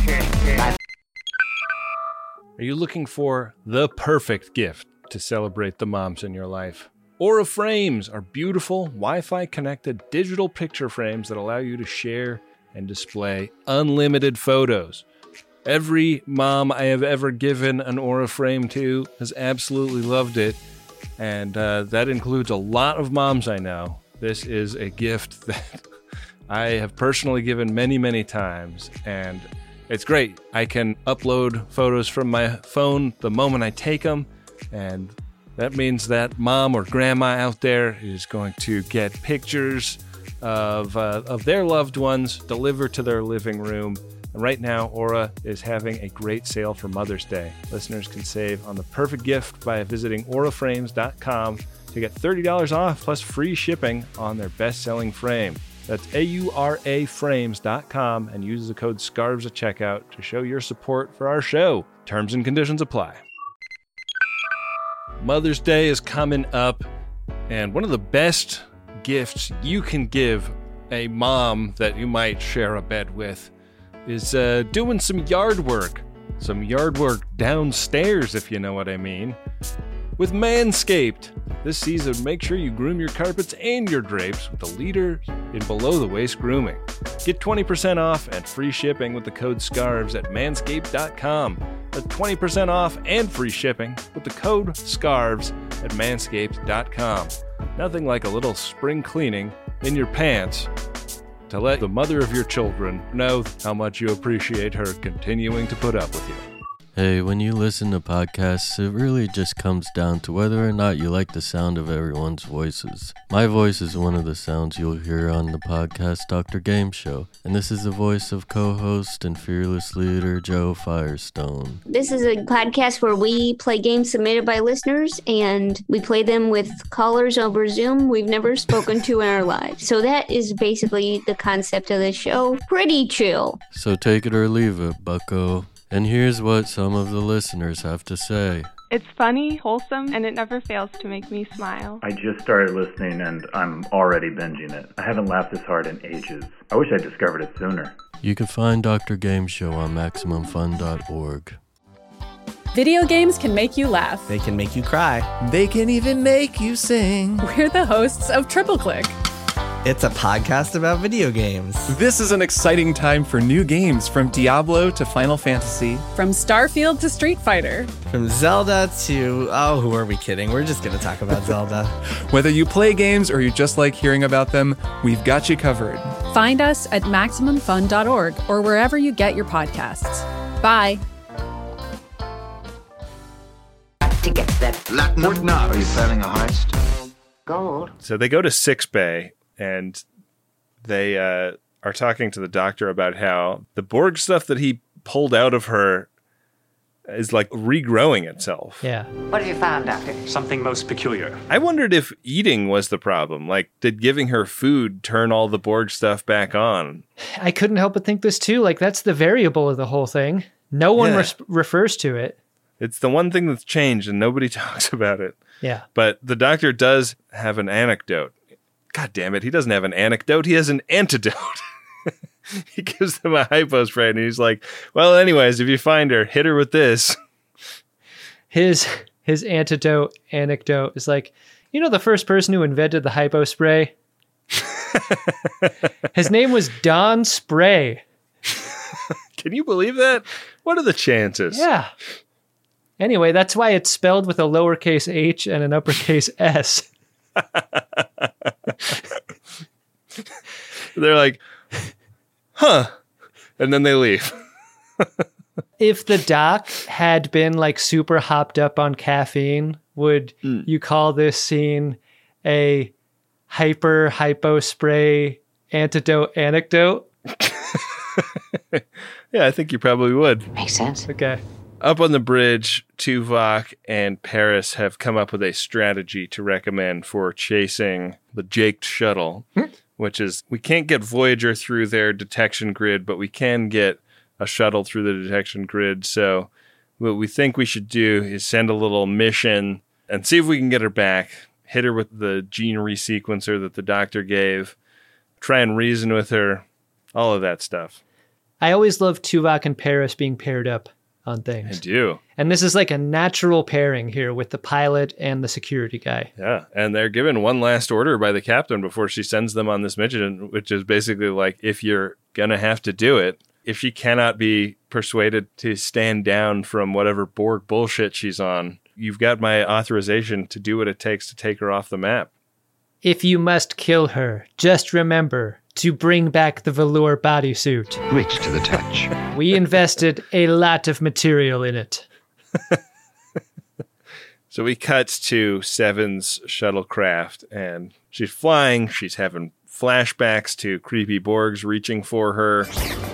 Are you looking for the perfect gift to celebrate the moms in your life? Aura Frames are beautiful, Wi-Fi connected digital picture frames that allow you to share and display unlimited photos. Every mom I have ever given an Aura Frame to has absolutely loved it, and uh, that includes a lot of moms I know. This is a gift that I have personally given many, many times, and it's great. I can upload photos from my phone the moment I take them, and that means that mom or grandma out there is going to get pictures of uh, of their loved ones delivered to their living room. And right now, Aura is having a great sale for Mother's Day. Listeners can save on the perfect gift by visiting aura frames dot com to get thirty dollars off plus free shipping on their best-selling frame. That's A U R A frames dot com and use the code SCARVES at checkout to show your support for our show. Terms and conditions apply. Mother's Day is coming up, and one of the best gifts you can give a mom that you might share a bed with is uh, doing some yard work. Some yard work downstairs, if you know what I mean. With Manscaped. This season, make sure you groom your carpets and your drapes with the leader in below-the-waist grooming. Get twenty percent off and free shipping with the code SCARVES at manscaped dot com. That's twenty percent off and free shipping with the code SCARVES at manscaped dot com. Nothing like a little spring cleaning in your pants to let the mother of your children know how much you appreciate her continuing to put up with you. Hey, when you listen to podcasts, it really just comes down to whether or not you like the sound of everyone's voices. My voice is one of the sounds you'll hear on the podcast Doctor Game Show, and this is the voice of co-host and fearless leader Joe Firestone. This is a podcast where we play games submitted by listeners, and we play them with callers over Zoom we've never spoken to in our lives. So that is basically the concept of the show. Pretty chill. So take it or leave it, bucko. And here's what some of the listeners have to say. It's funny, wholesome, and it never fails to make me smile. I just started listening and I'm already binging it. I haven't laughed this hard in ages. I wish I discovered it sooner. You can find Doctor Game Show on maximum fun dot org. Video games can make you laugh. They can make you cry. They can even make you sing. We're the hosts of Triple Click. It's a podcast about video games. This is an exciting time for new games, from Diablo to Final Fantasy. From Starfield to Street Fighter. From Zelda to... Oh, who are we kidding? We're just going to talk about Zelda. Whether you play games or you just like hearing about them, we've got you covered. Find us at maximum fun dot org or wherever you get your podcasts. Bye. To get that Latin Fort Knox. Are you planning a heist? Gold. So they go to sick bay. And they uh, are talking to the doctor about how the Borg stuff that he pulled out of her is like regrowing itself. Yeah. What have you found, Doctor? Something most peculiar. I wondered if eating was the problem. Like, did giving her food turn all the Borg stuff back on? I couldn't help but think this too. Like, that's the variable of the whole thing. No one Yeah. res- refers to it. It's the one thing that's changed and nobody talks about it. Yeah. But the doctor does have an anecdote. God damn it, he doesn't have an anecdote, he has an antidote. He gives them a hypo spray and he's like, well, anyways, if you find her, hit her with this. His his antidote anecdote is like, you know the first person who invented the hypo spray? His name was Don Spray. Can you believe that? What are the chances? Yeah. Anyway, that's why it's spelled with a lowercase h and an uppercase s. They're like, huh, and then they leave. If the doc had been like super hopped up on caffeine, would mm. you call this scene a hyper hypo spray antidote anecdote? Yeah, I think you probably would. Makes sense. Okay. Up on the bridge, Tuvok and Paris have come up with a strategy to recommend for chasing the Jaked shuttle, hmm? which is we can't get Voyager through their detection grid, but we can get a shuttle through the detection grid. So what we think we should do is send a little mission and see if we can get her back, hit her with the gene resequencer that the doctor gave, try and reason with her, all of that stuff. I always love Tuvok and Paris being paired up on things. I do. And this is like a natural pairing here with the pilot and the security guy. Yeah, and they're given one last order by the captain before she sends them on this mission, which is basically like, if you're going to have to do it, if she cannot be persuaded to stand down from whatever Borg bullshit she's on, you've got my authorization to do what it takes to take her off the map. If you must kill her, just remember to bring back the velour bodysuit. Rich to the touch. We invested a lot of material in it. So we cut to Seven's shuttlecraft, and she's flying. She's having flashbacks to creepy Borgs reaching for her.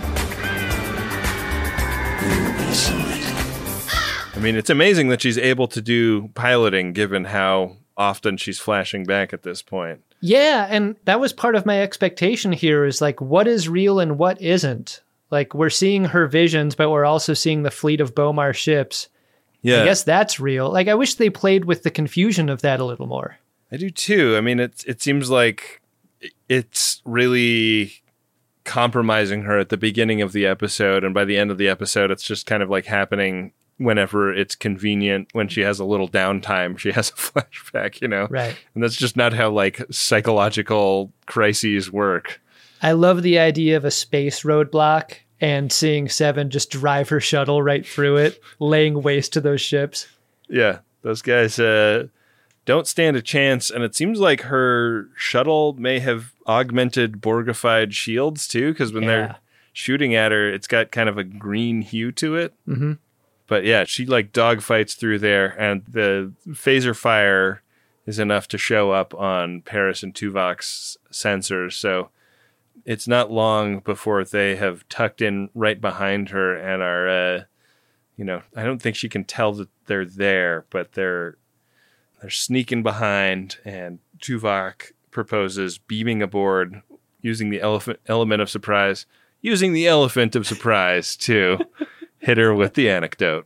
I mean, it's amazing that she's able to do piloting given how often she's flashing back at this point. Yeah, and that was part of my expectation here is like, what is real and what isn't? Like, we're seeing her visions, but we're also seeing the fleet of Bomar ships. Yeah. I guess that's real. Like, I wish they played with the confusion of that a little more. I do too. I mean, it, it seems like it's really compromising her at the beginning of the episode, and by the end of the episode, it's just kind of like happening whenever it's convenient. When she has a little downtime, she has a flashback, you know? Right. And that's just not how, like, psychological crises work. I love the idea of a space roadblock and seeing Seven just drive her shuttle right through it, laying waste to those ships. Yeah, those guys uh, don't stand a chance, and it seems like her shuttle may have augmented Borgified shields, too, because when yeah. they're shooting at her, it's got kind of a green hue to it. Mm-hmm. But yeah, she like dogfights through there, and the phaser fire is enough to show up on Paris and Tuvok's sensors. So it's not long before they have tucked in right behind her and are, uh, you know, I don't think she can tell that they're there, but they're they're sneaking behind, and Tuvok proposes beaming aboard using the elephant element of surprise, using the elephant of surprise to hit her with the anecdote.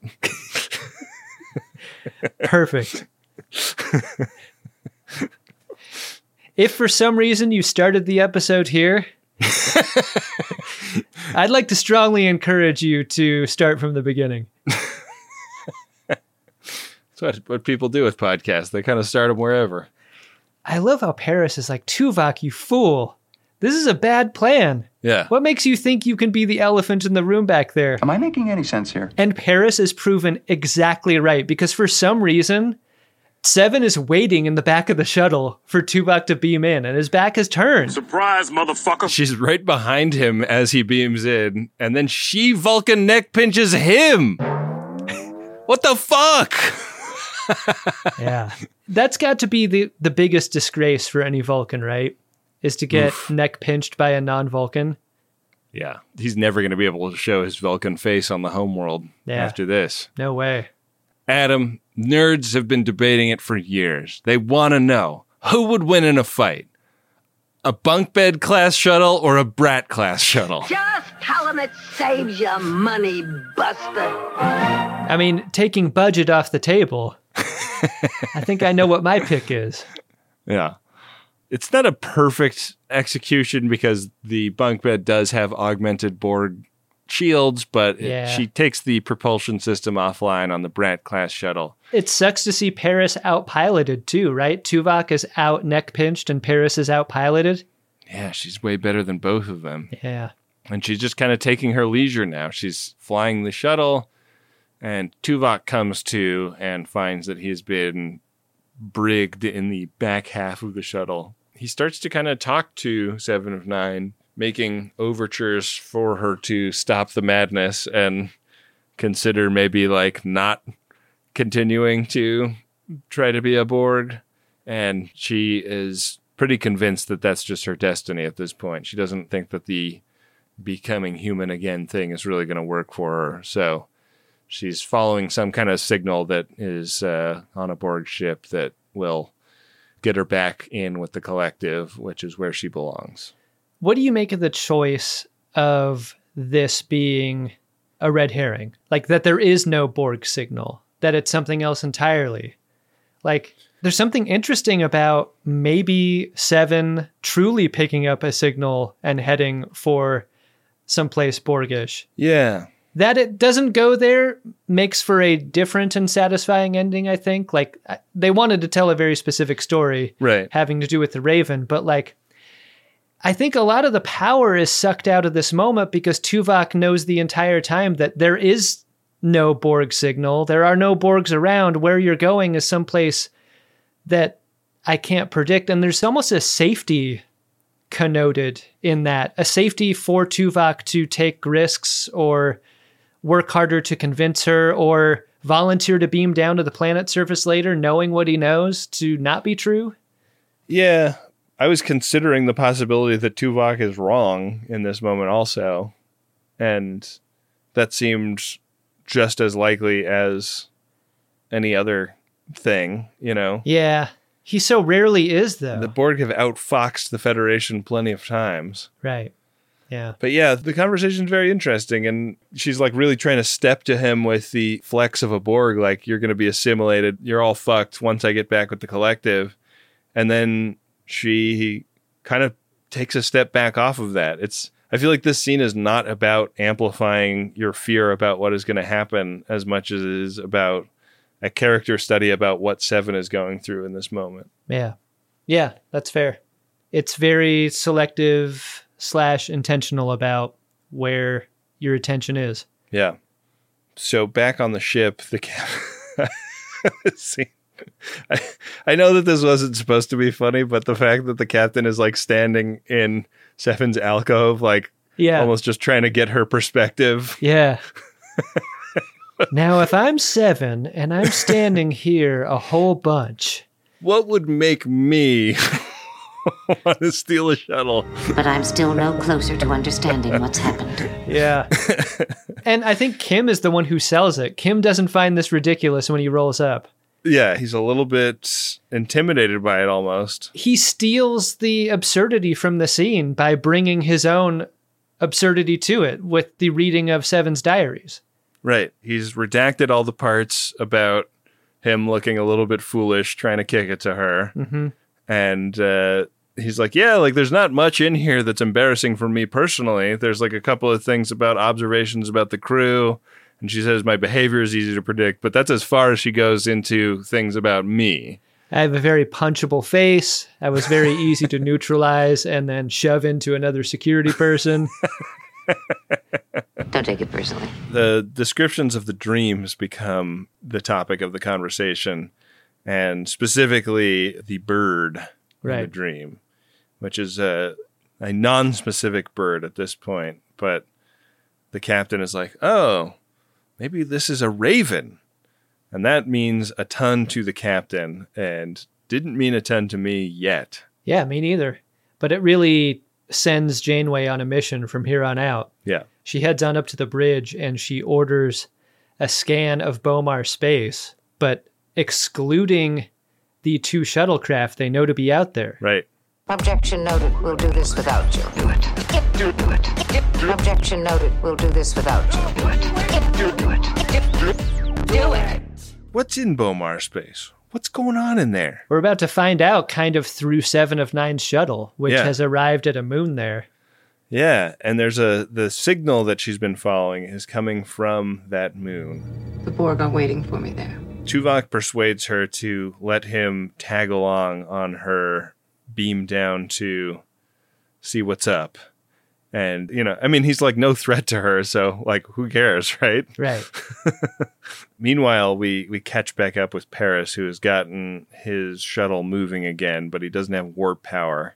Perfect. If for some reason you started the episode here, I'd like to strongly encourage you to start from the beginning. That's what, what people do with podcasts. They kind of start them wherever. I love how Paris is like, Tuvok, you fool. This is a bad plan. Yeah. What makes you think you can be the elephant in the room back there? Am I making any sense here? And Paris is proven exactly right, because for some reason, Seven is waiting in the back of the shuttle for Tuvok to beam in, and his back is turned. Surprise, motherfucker. She's right behind him as he beams in, and then she Vulcan neck pinches him. What the fuck? Yeah. That's got to be the, the biggest disgrace for any Vulcan, right? Is to get Oof. neck pinched by a non-Vulcan. Yeah. He's never going to be able to show his Vulcan face on the homeworld yeah. after this. No way. Adam, nerds have been debating it for years. They want to know, who would win in a fight? A bunk bed class shuttle or a brat class shuttle? Just tell them it saves you money, buster. I mean, taking budget off the table, I think I know what my pick is. Yeah. It's not a perfect execution because the bunk bed does have augmented Borg shields, but yeah. it, she takes the propulsion system offline on the Brat class shuttle. It sucks to see Paris out-piloted too, right? Tuvok is out neck-pinched and Paris is out-piloted. Yeah, she's way better than both of them. Yeah. And she's just kind of taking her leisure now. She's flying the shuttle, and Tuvok comes to and finds that he has been brigged in the back half of the shuttle. He starts to kind of talk to Seven of Nine, making overtures for her to stop the madness and consider maybe like not continuing to try to be a Borg. And she is pretty convinced that that's just her destiny at this point. She doesn't think that the becoming human again thing is really going to work for her. So she's following some kind of signal that is uh, on a Borg ship that will get her back in with the collective, which is where she belongs. What do you make of the choice of this being a red herring? Like that there is no Borg signal, that it's something else entirely. Like there's something interesting about maybe Seven truly picking up a signal and heading for someplace Borgish. Yeah. That it doesn't go there makes for a different and satisfying ending, I think. Like, they wanted to tell a very specific story right. having to do with the Raven, but like, I think a lot of the power is sucked out of this moment because Tuvok knows the entire time that there is no Borg signal. There are no Borgs around. Where you're going is someplace that I can't predict. And there's almost a safety connoted in that, a safety for Tuvok to take risks or work harder to convince her or volunteer to beam down to the planet surface later, knowing what he knows to not be true. Yeah, I was considering the possibility that Tuvok is wrong in this moment also. And that seemed just as likely as any other thing, you know? Yeah. He so rarely is, though. The Borg have outfoxed the Federation plenty of times. Right. Yeah. But yeah, the conversation's very interesting. And she's like really trying to step to him with the flex of a Borg. Like, you're going to be assimilated. You're all fucked once I get back with the collective. And then she kind of takes a step back off of that. It's, I feel like this scene is not about amplifying your fear about what is going to happen as much as it is about a character study about what Seven is going through in this moment. Yeah. Yeah, that's fair. It's very selective slash intentional about where your attention is. Yeah. So back on the ship, the cap- scene. I, I know that this wasn't supposed to be funny, but the fact that the captain is like standing in Seven's alcove, like yeah. almost just trying to get her perspective. Yeah. Now, if I'm Seven and I'm standing here a whole bunch, what would make me want to steal a shuttle? But I'm still no closer to understanding what's happened. Yeah. And I think Kim is the one who sells it. Kim doesn't find this ridiculous when he rolls up. Yeah, he's a little bit intimidated by it almost. He steals the absurdity from the scene by bringing his own absurdity to it with the reading of Seven's diaries. Right. He's redacted all the parts about him looking a little bit foolish, trying to kick it to her. Mm-hmm. And uh, he's like, yeah, like there's not much in here that's embarrassing for me personally. There's like a couple of things about observations about the crew. And she says my behavior is easy to predict, but that's as far as she goes into things about me. I have a very punchable face. I was very easy to neutralize and then shove into another security person. Don't take it personally. The descriptions of the dreams become the topic of the conversation, and specifically the bird right. in the dream, which is a, a non-specific bird at this point. But the captain is like, oh, maybe this is a raven. And that means a ton to the captain and didn't mean a ton to me yet. Yeah, me neither. But it really sends Janeway on a mission from here on out. Yeah. She heads on up to the bridge and she orders a scan of Bomar space, but excluding the two shuttlecraft they know to be out there. Right. Objection noted. We'll do this without you. Do it. Do it. Objection noted. We'll do this without you. Do it. Do it. Do it. What's in Bomar space? What's going on in there? We're about to find out kind of through Seven of Nine's shuttle, which yeah. has arrived at a moon there. Yeah, and there's a the signal that she's been following is coming from that moon. The Borg are waiting for me there. Tuvok persuades her to let him tag along on her beam down to see what's up. And, you know, I mean, he's like no threat to her, so, like, who cares, right? Right. Meanwhile, we, we catch back up with Paris, who has gotten his shuttle moving again, but he doesn't have warp power.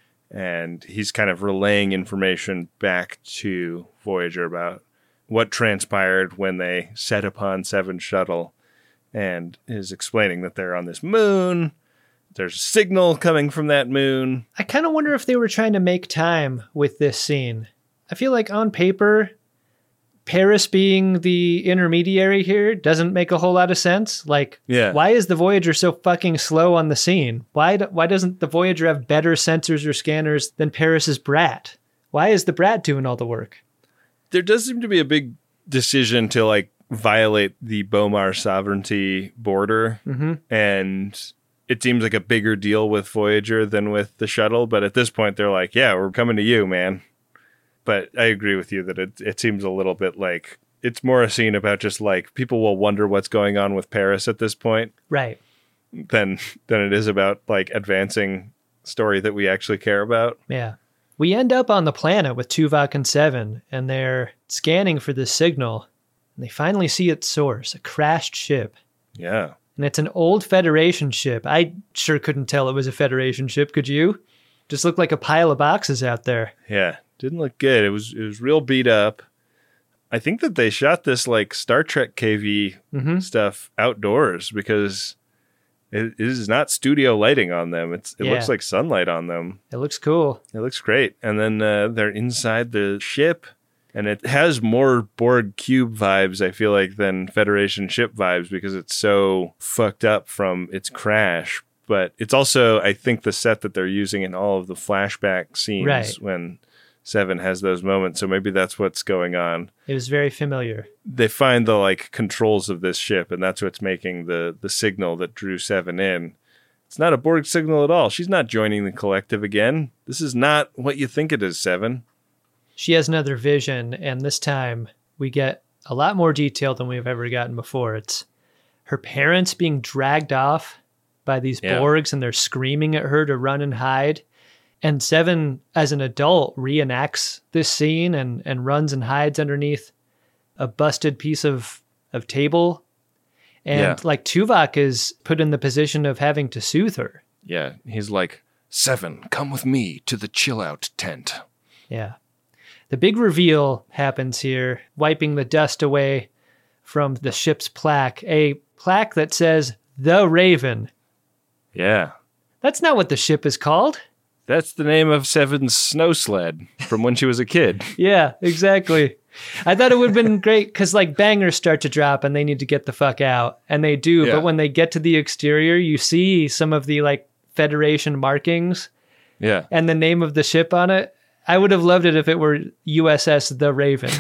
And he's kind of relaying information back to Voyager about what transpired when they set upon Seven's shuttle, and is explaining that they're on this moon. There's a signal coming from that moon. I kind of wonder if they were trying to make time with this scene. I feel like on paper, Paris being the intermediary here doesn't make a whole lot of sense. Like, yeah. why is the Voyager so fucking slow on the scene? Why do, why doesn't the Voyager have better sensors or scanners than Paris's Brat? Why is the Brat doing all the work? There does seem to be a big decision to, like, violate the Bomar sovereignty border. Mm-hmm. And it seems like a bigger deal with Voyager than with the shuttle. But at this point, they're like, yeah, we're coming to you, man. But I agree with you that it it seems a little bit like it's more a scene about just like people will wonder what's going on with Paris at this point. Right. Than, than it is about like advancing story that we actually care about. Yeah. We end up on the planet with Tuvok and Seven, and they're scanning for this signal. And they finally see its source, a crashed ship. Yeah. And it's an old Federation ship. I sure couldn't tell it was a Federation ship, could you? Just looked like a pile of boxes out there. Yeah, didn't look good. It was it was real beat up. I think that they shot this like Star Trek K V mm-hmm. stuff outdoors because It, it is not studio lighting on them. It's It Yeah. looks like sunlight on them. It looks cool. It looks great. And then uh, they're inside the ship, and it has more Borg cube vibes, I feel like, than Federation ship vibes because it's so fucked up from its crash. But it's also, I think, the set that they're using in all of the flashback scenes Right. when Seven has those moments. So maybe that's what's going on. It was very familiar. They find the like controls of this ship, and that's what's making the the signal that drew Seven in. It's not a Borg signal at all. She's not joining the collective again. This is not what you think it is, Seven. She has another vision, and this time we get a lot more detail than we've ever gotten before. It's her parents being dragged off by these Yeah. Borgs, and they're screaming at her to run and hide. And Seven, as an adult, reenacts this scene and, and runs and hides underneath a busted piece of, of table. And Yeah. like Tuvok is put in the position of having to soothe her. Yeah, he's like, Seven, come with me to the chill out tent. Yeah. The big reveal happens here, wiping the dust away from the ship's plaque, a plaque that says The Raven. Yeah. That's not what the ship is called. That's the name of Seven's snow sled from when she was a kid. Yeah, exactly. I thought it would have been great because like bangers start to drop and they need to get the fuck out. And they do. Yeah. But when they get to the exterior, you see some of the like Federation markings Yeah. and the name of the ship on it. I would have loved it if it were U S S The Raven.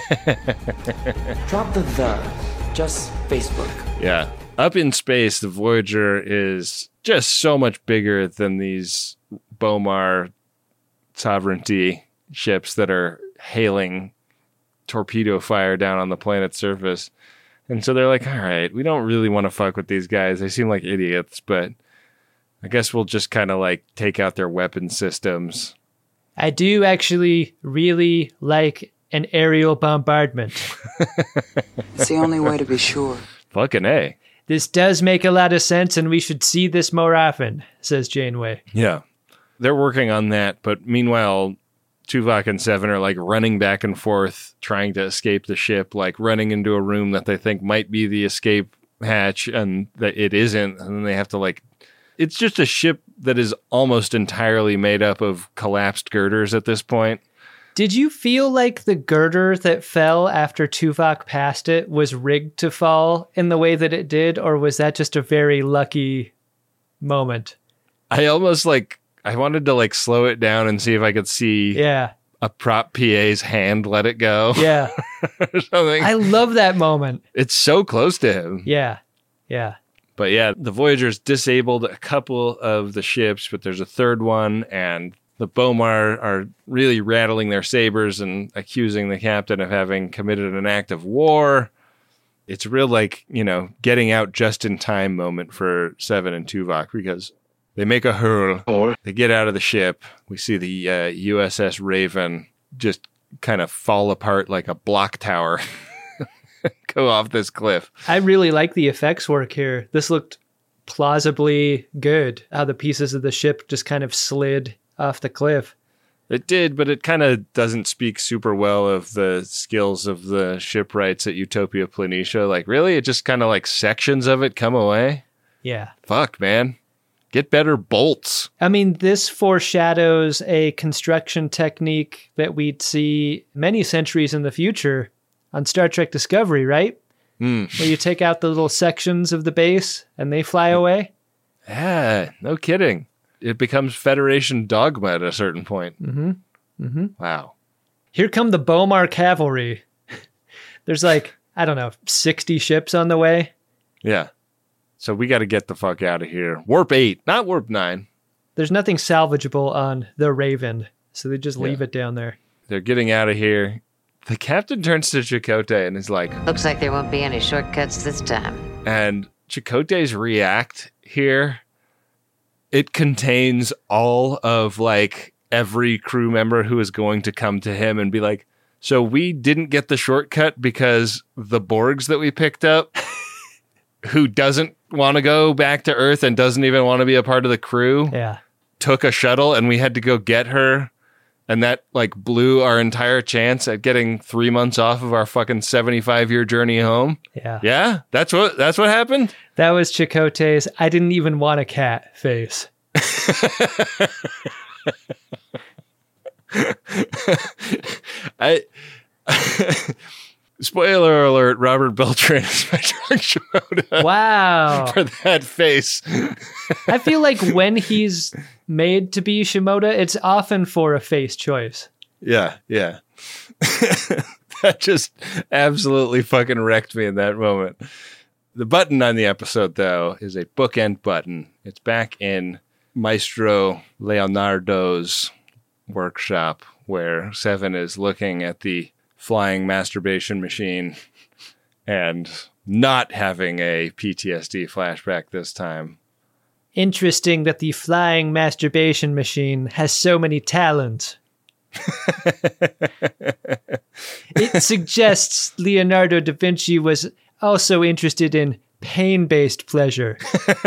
Drop the the. Just Facebook. Yeah. Up in space, the Voyager is just so much bigger than these Bomar sovereignty ships that are hailing torpedo fire down on the planet's surface. And so they're like, all right, we don't really want to fuck with these guys. They seem like idiots, but I guess we'll just kind of like take out their weapon systems. I do actually really like an aerial bombardment. It's the only way to be sure. Fucking A. This does make a lot of sense, and we should see this more often, says Janeway. Yeah. They're working on that, but meanwhile, Tuvok and Seven are like running back and forth, trying to escape the ship, like running into a room that they think might be the escape hatch, and that it isn't. And then they have to like, it's just a ship that is almost entirely made up of collapsed girders at this point. Did you feel like the girder that fell after Tuvok passed it was rigged to fall in the way that it did, or was that just a very lucky moment? I almost like, I wanted to like slow it down and see if I could see Yeah. a prop P A's hand let it go. Yeah. or something. I love that moment. It's so close to him. Yeah. Yeah. But yeah, the Voyager's disabled a couple of the ships, but there's a third one, and the Bomar are really rattling their sabers and accusing the captain of having committed an act of war. It's a real, like, you know, getting out just in time moment for Seven and Tuvok, because they make a hurl. They get out of the ship. We see the uh, U S S Raven just kind of fall apart like a block tower. Go off this cliff. I really like the effects work here. This looked plausibly good, how the pieces of the ship just kind of slid off the cliff. It did, but it kind of doesn't speak super well of the skills of the shipwrights at Utopia Planitia. Like, really? It just kind of like sections of it come away? Yeah. Fuck, man. Get better bolts. I mean, this foreshadows a construction technique that we'd see many centuries in the future on Star Trek Discovery, right? Mm. Where you take out the little sections of the base and they fly away. Yeah, no kidding. It becomes Federation dogma at a certain point. Mm-hmm. Mm-hmm. Wow. Here come the Bomar cavalry. There's like, I don't know, sixty ships on the way. Yeah. So we got to get the fuck out of here. Warp eight, not warp nine. There's nothing salvageable on the Raven, so they just leave Yeah. it down there. They're getting out of here. The captain turns to Chakotay and is like, Looks like there won't be any shortcuts this time. and Chakotay's react here, it contains all of like every crew member who is going to come to him and be like, so we didn't get the shortcut because the Borgs that we picked up, who doesn't want to go back to Earth and doesn't even want to be a part of the crew, Yeah. took a shuttle and we had to go get her And that like blew our entire chance at getting three months off of our fucking seventy-five year journey home. Yeah. Yeah. That's what, that's what happened. That was Chakotay's I didn't even want a cat face. I, spoiler alert, Robert Beltran is my drunk Shimoda. Wow. For that face. I feel like when he's made to be Shimoda, it's often for a face choice. Yeah, yeah. That just absolutely fucking wrecked me in that moment. The button on the episode, though, is a bookend button. It's back in Maestro Leonardo's workshop where Seven is looking at the flying masturbation machine and not having a P T S D flashback this time. Interesting that the flying masturbation machine has so many talents. It suggests Leonardo da Vinci was also interested in pain-based pleasure.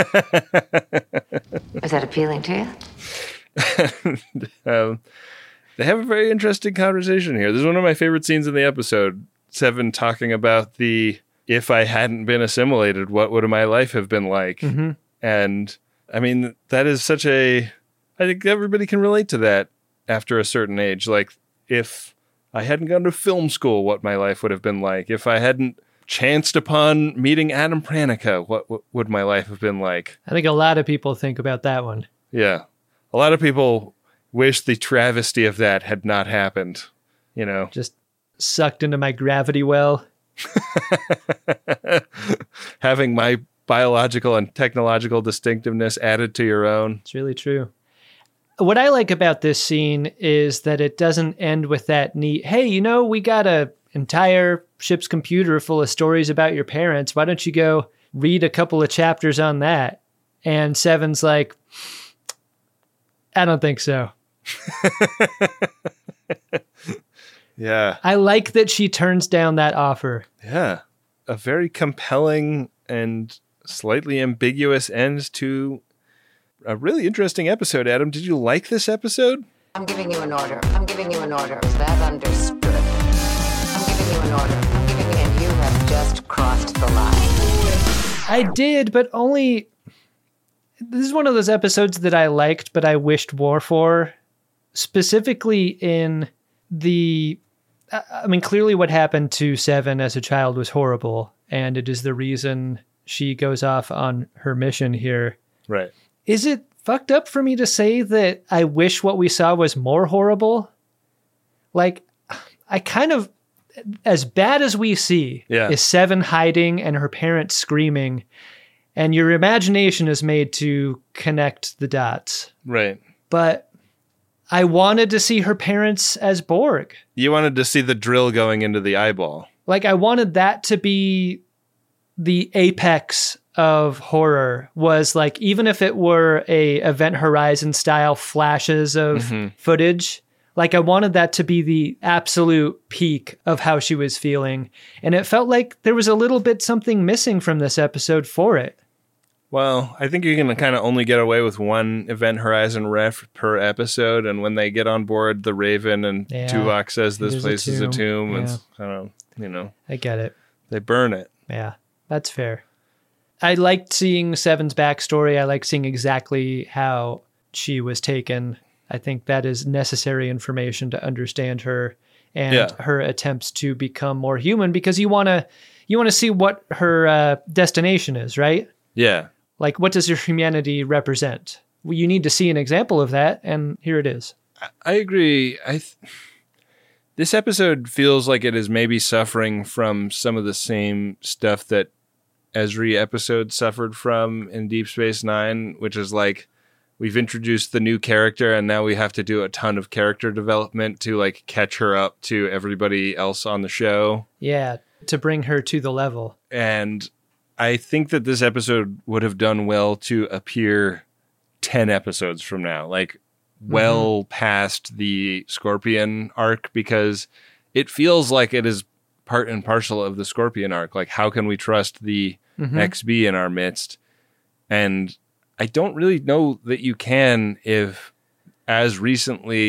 Is that appealing to you? um, they have a very interesting conversation here. This is one of my favorite scenes in the episode. Seven talking about the, if I hadn't been assimilated, what would my life have been like? Mm-hmm. And I mean, that is such a, I think everybody can relate to that after a certain age. Like, if I hadn't gone to film school, what my life would have been like. If I hadn't chanced upon meeting Adam Pranica, what, what would my life have been like? I think a lot of people think about that one. Yeah. A lot of people wish the travesty of that had not happened, you know. Just sucked into my gravity well. Having my biological and technological distinctiveness added to your own. It's really true. What I like about this scene is that it doesn't end with that neat, hey, you know, we got a entire ship's computer full of stories about your parents. Why don't you go read a couple of chapters on that? And Seven's like, I don't think so. Yeah. I like that she turns down that offer. Yeah. A very compelling and slightly ambiguous end to a really interesting episode. Adam, did you like this episode? I'm giving you an order. I'm giving you an order. Is that understood? I'm giving you an order. I'm giving you, and you have just crossed the line. I did, but only... This is one of those episodes that I liked, but I wished more for. Specifically in the... I mean, clearly what happened to Seven as a child was horrible, and it is the reason she goes off on her mission here. Right. Is it fucked up for me to say that I wish what we saw was more horrible? Like, I kind of... As bad as we see yeah. is Seven hiding and her parents screaming, and your imagination is made to connect the dots. Right. But I wanted to see her parents as Borg. You wanted to see the drill going into the eyeball. Like, I wanted that to be the apex of horror, was like, even if it were a Event Horizon style flashes of mm-hmm. footage, like I wanted that to be the absolute peak of how she was feeling. And it felt like there was a little bit something missing from this episode for it. Well, I think you can kind of only get away with one Event Horizon ref per episode, and when they get on board the Raven and Yeah, Tuvok says this place a is a tomb. tomb, Yeah. and I don't know, you know. I get it. They burn it. Yeah, that's fair. I liked seeing Seven's backstory. I like seeing exactly how she was taken. I think that is necessary information to understand her and Yeah. her attempts to become more human, because you want to you want to see what her uh, destination is, right? Yeah. Like, what does her humanity represent? Well, you need to see an example of that, and here it is. I agree. I th- this episode feels like it is maybe suffering from some of the same stuff that Ezri episode suffered from in Deep Space Nine, which is like, we've introduced the new character and now we have to do a ton of character development to like catch her up to everybody else on the show. Yeah, to bring her to the level. And I think that this episode would have done well to appear ten episodes from now, like well mm-hmm. past the Scorpion arc, because it feels like it is part and parcel of the Scorpion arc. Like, how can we trust the mm-hmm. X B in our midst? And I don't really know that you can if, as recently,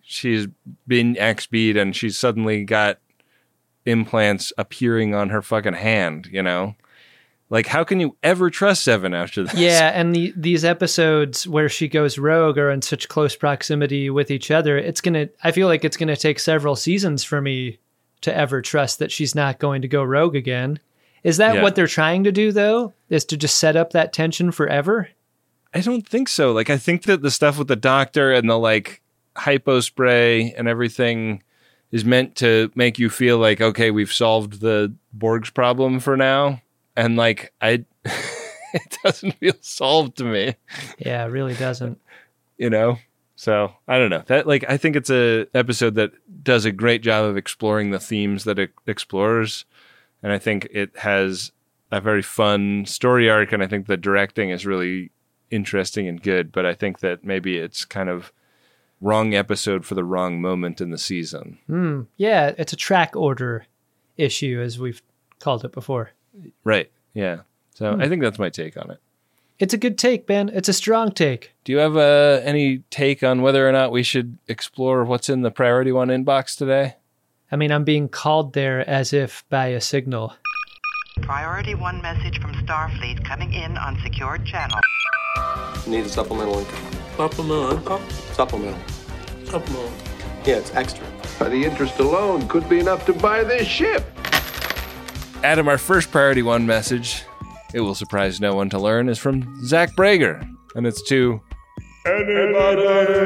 she's been X-Beat and she's suddenly got implants appearing on her fucking hand, you know? Like, how can you ever trust Seven after this? Yeah, and the, these episodes where she goes rogue are in such close proximity with each other. It's gonna. I feel like it's gonna take several seasons for me to ever trust that she's not going to go rogue again. Is that Yeah. what they're trying to do, though? Is to just set up that tension forever? I don't think so. Like, I think that the stuff with the doctor and the, like, hypo spray and everything is meant to make you feel like, okay, we've solved the Borg's problem for now. And, like, I, it doesn't feel solved to me. Yeah, it really doesn't. You know? So, I don't know. That, like, I think it's a episode that does a great job of exploring the themes that it explores. And I think it has a very fun story arc. And I think the directing is really interesting and good. But I think that maybe it's kind of wrong episode for the wrong moment in the season. Hmm. Yeah, it's a track order issue, as we've called it before. Right. Yeah. So Hmm. I think that's my take on it. It's a good take, Ben. It's a strong take. Do you have uh, any take on whether or not we should explore what's in the priority one inbox today? I mean, I'm being called there as if by a signal. Priority one message from Starfleet coming in on secured channel. Need a supplemental income. Supplemental income? Supplemental. Supplemental. Yeah, it's extra. The interest alone could be enough to buy this ship. Adam, our first priority one message, it will surprise no one to learn, is from Zach Brager. And it's to anybody.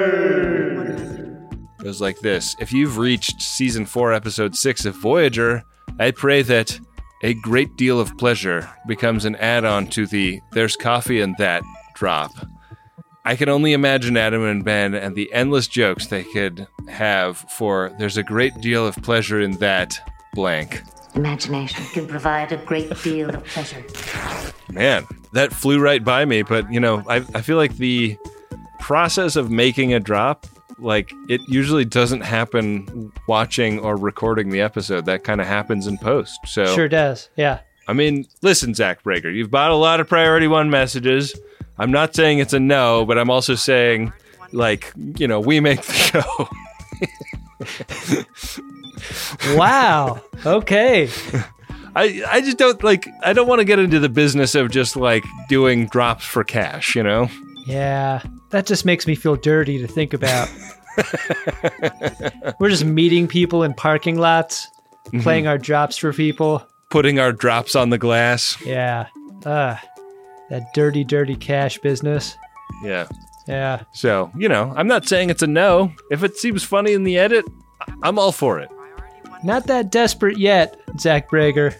It goes like this. If you've reached season four, episode six of Voyager, I pray that a great deal of pleasure becomes an add-on to the there's coffee and that drop. I can only imagine Adam and Ben and the endless jokes they could have for there's a great deal of pleasure in that blank. Imagination can provide a great deal of pleasure. Man, that flew right by me, but you know, I I feel like the process of making a drop, like it usually doesn't happen watching or recording the episode. That kind of happens in post. So Sure does. Yeah. I mean, listen, Zach Brager, you've bought a lot of priority one messages. I'm not saying it's a no, but I'm also saying, like, you know, we make the show. Wow. Okay. I I just don't like I don't want to get into the business of just like doing drops for cash, you know? Yeah. That just makes me feel dirty to think about. We're just meeting people in parking lots, Mhm. playing our drops for people. Putting our drops on the glass. Yeah. Uh, that dirty, dirty cash business. Yeah. Yeah. So, you know, I'm not saying it's a no. If it seems funny in the edit, I- I'm all for it. Not that desperate yet, Zach Brager.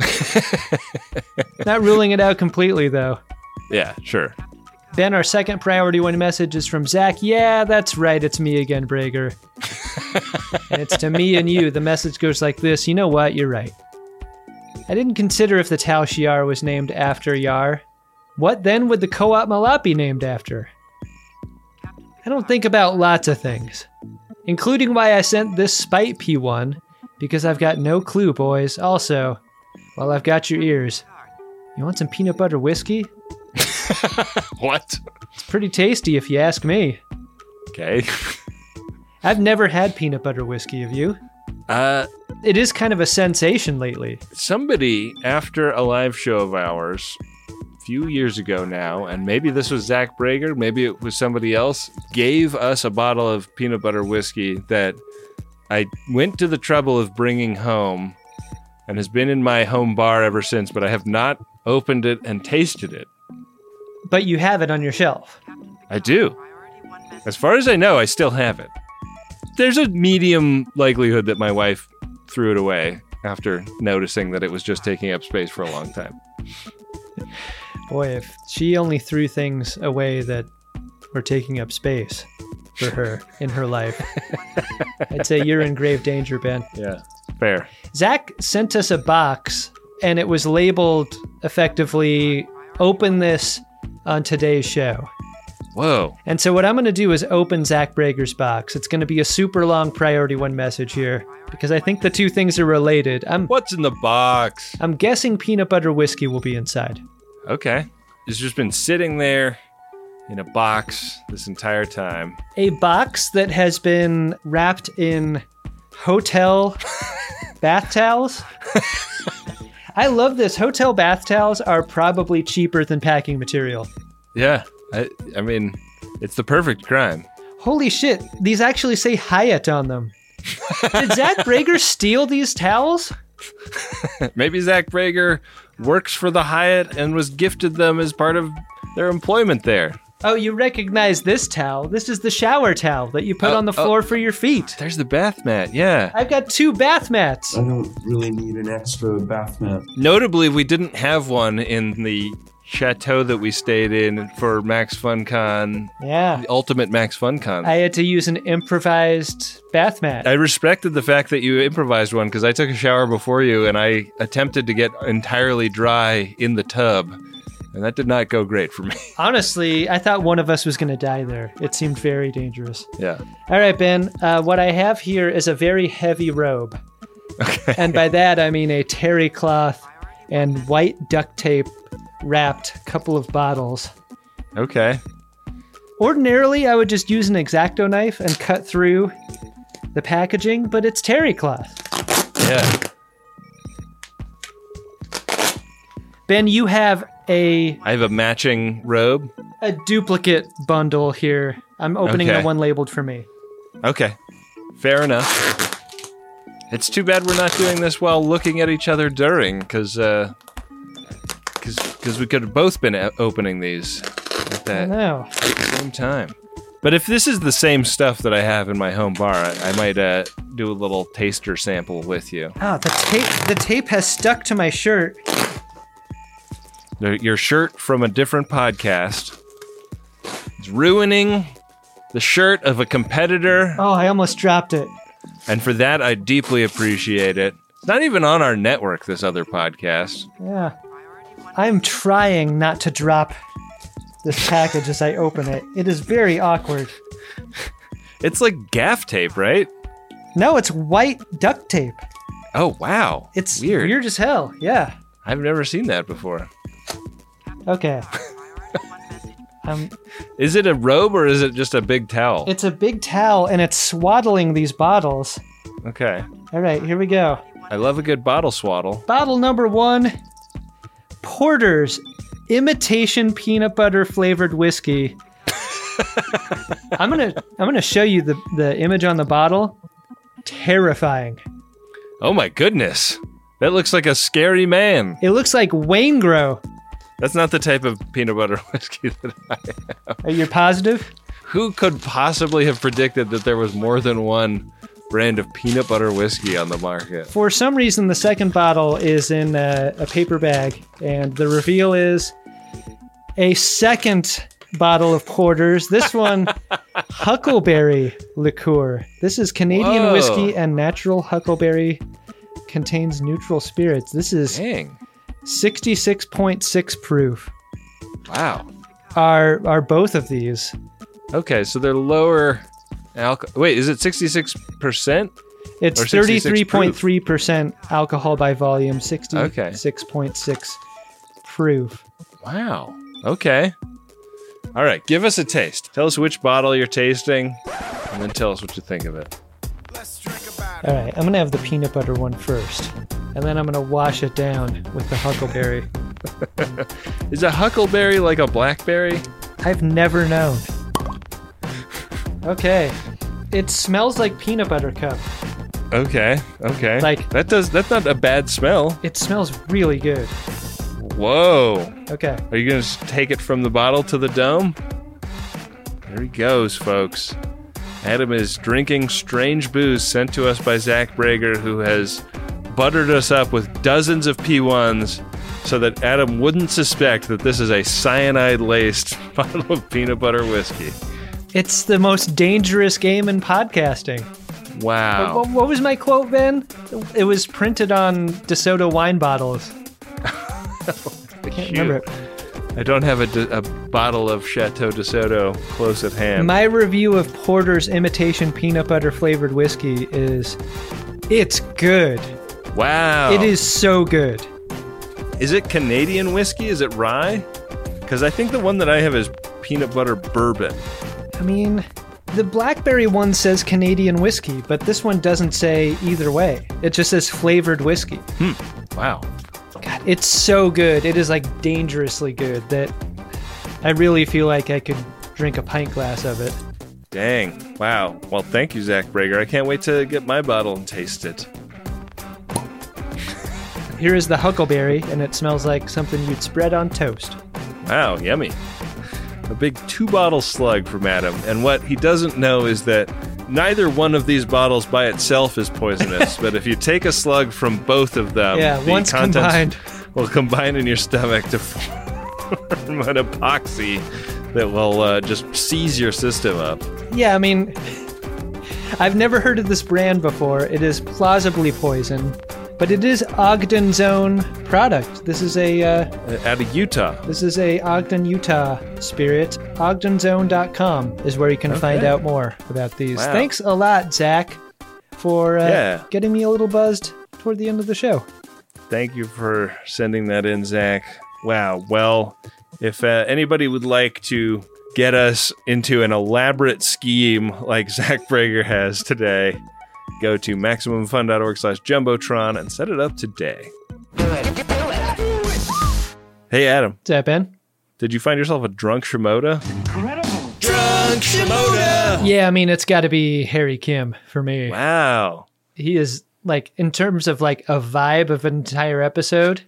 Not ruling it out completely, though. Yeah, sure. Ben, our second priority one message is from Zach. Yeah, that's right. It's me again, Brager. And it's to me and you. The message goes like this. You know what? You're right. I didn't consider if the Tal Shiar was named after Yar. What then would the Co-op Malap be named after? I don't think about lots of things, including why I sent this spite P one, because I've got no clue, boys. Also, while I've got your ears, you want some peanut butter whiskey? What? It's pretty tasty if you ask me. Okay. I've never had peanut butter whiskey, have you? Uh, it is kind of a sensation lately. Somebody, after a live show of ours, a few years ago now, and maybe this was Zach Brager, maybe it was somebody else, gave us a bottle of peanut butter whiskey that I went to the trouble of bringing home and has been in my home bar ever since, but I have not opened it and tasted it. But you have it on your shelf. I do. As far as I know, I still have it. There's a medium likelihood that my wife threw it away after noticing that it was just taking up space for a long time. Boy, if she only threw things away that were taking up space for her in her life, I'd say you're in grave danger, Ben. Yeah, fair. Zach sent us a box, and it was labeled effectively, open this on today's show. Whoa. And so what I'm going to do is open Zach Brager's box. It's going to be a super long priority one message here, because I think the two things are related. I'm, What's in the box? I'm guessing peanut butter whiskey will be inside. Okay. It's just been sitting there in a box this entire time. A box that has been wrapped in hotel bath towels. I love this. Hotel bath towels are probably cheaper than packing material. Yeah, I, I mean, it's the perfect crime. Holy shit, these actually say Hyatt on them. Did Zach Brager steal these towels? Maybe Zach Brager works for the Hyatt and was gifted them as part of their employment there. Oh, you recognize this towel. This is the shower towel that you put oh, on the floor oh, for your feet. There's the bath mat, yeah. I've got two bath mats. I don't really need an extra bath mat. Notably, we didn't have one in the chateau that we stayed in for Max FunCon. Yeah. The ultimate Max FunCon. I had to use an improvised bath mat. I respected the fact that you improvised one because I took a shower before you and I attempted to get entirely dry in the tub. And that did not go great for me. Honestly, I thought one of us was going to die there. It seemed very dangerous. Yeah. All right, Ben. Uh, what I have here is a very heavy robe. Okay. And by that, I mean a terry cloth and white duct tape wrapped couple of bottles. Okay. Ordinarily, I would just use an X-Acto knife and cut through the packaging, but it's terry cloth. Yeah. Ben, you have a... I have a matching robe. A duplicate bundle here. I'm opening Okay. the one labeled for me. Okay. Fair enough. It's too bad we're not doing this while looking at each other during, because uh, cause, cause we could have both been a- opening these at that know. same time. But if this is the same stuff that I have in my home bar, I, I might uh, do a little taster sample with you. Ah, the tape, the tape has stuck to my shirt. Your shirt from a different podcast is ruining the shirt of a competitor. Oh, I almost dropped it. And for that, I deeply appreciate it. It's not even on our network, this other podcast. Yeah. I'm trying not to drop this package as I open it. It is very awkward. It's like gaff tape, right? No, it's white duct tape. Oh, wow. It's weird. Weird as hell, yeah. I've never seen that before. Okay. um, is it a robe or is it just a big towel? It's a big towel and it's swaddling these bottles. Okay. All right, here we go. I love a good bottle swaddle. Bottle number one, Porter's imitation peanut butter flavored whiskey. I'm gonna I'm gonna show you the, the image on the bottle. Terrifying. Oh my goodness. That looks like a scary man. It looks like Waingro. That's not the type of peanut butter whiskey that I have. Are you positive? Who could possibly have predicted that there was more than one brand of peanut butter whiskey on the market? For some reason, the second bottle is in a, a paper bag, and the reveal is a second bottle of Porter's. This one, Huckleberry liqueur. This is Canadian Whoa. whiskey and natural huckleberry. Contains neutral spirits. This is Dang. sixty-six point six proof. Wow. Are are both of these? Okay, so they're lower alcohol. Wait, is it sixty-six percent? It's thirty-three point three percent alcohol by volume, sixty-six point six proof. Wow. Okay. All right, give us a taste. Tell us which bottle you're tasting, and then tell us what you think of it. All right, I'm going to have the peanut butter one first, and then I'm going to wash it down with the huckleberry. Is a huckleberry like a blackberry? I've never known. Okay. It smells like peanut butter cup. Okay, okay. Like that does that's not a bad smell. It smells really good. Whoa. Okay. Are you going to take it from the bottle to the dome? There he goes, folks. Adam is drinking strange booze sent to us by Zach Brager, who has buttered us up with dozens of P ones so that Adam wouldn't suspect that this is a cyanide-laced bottle of peanut butter whiskey. It's the most dangerous game in podcasting. Wow. What, what was my quote, Ben? It was printed on DeSoto wine bottles. I can't remember it. I don't have a, de- a bottle of Chateau DeSoto close at hand. My review of Porter's imitation peanut butter flavored whiskey is, it's good. Wow. It is so good. Is it Canadian whiskey? Is it rye? Because I think the one that I have is peanut butter bourbon. I mean, the blackberry one says Canadian whiskey, but this one doesn't say either way. It just says flavored whiskey. Hmm. Wow. God, it's so good. It is like dangerously good that I really feel like I could drink a pint glass of it. Dang. Wow. Well, thank you, Zach Brager. I can't wait to get my bottle and taste it. Here is the huckleberry, and it smells like something you'd spread on toast. Wow, yummy. A big two-bottle slug from Adam. And what he doesn't know is that neither one of these bottles by itself is poisonous, but if you take a slug from both of them, yeah, the once contents combined will combine in your stomach to form an epoxy that will uh, just seize your system up. Yeah, I mean, I've never heard of this brand before. It is plausibly poison, but it is Ogden's own product. This is a... Uh, Out of Utah. This is a Ogden, Utah spirit. ogden zone dot com is where you can okay. find out more about these. Wow. Thanks a lot, Zach, for uh, yeah. getting me a little buzzed toward the end of the show. Thank you for sending that in, Zach. Wow. Well, if uh, anybody would like to get us into an elaborate scheme like Zach Brager has today, go to maximum fun dot org slash jumbotron and set it up today. Do it. Do it. Hey, Adam. What's that, Ben? Did you find yourself a drunk Shimoda? Incredible. Drunk Shimoda! Yeah, I mean, it's got to be Harry Kim for me. Wow. He is, like, in terms of, like, a vibe of an entire episode,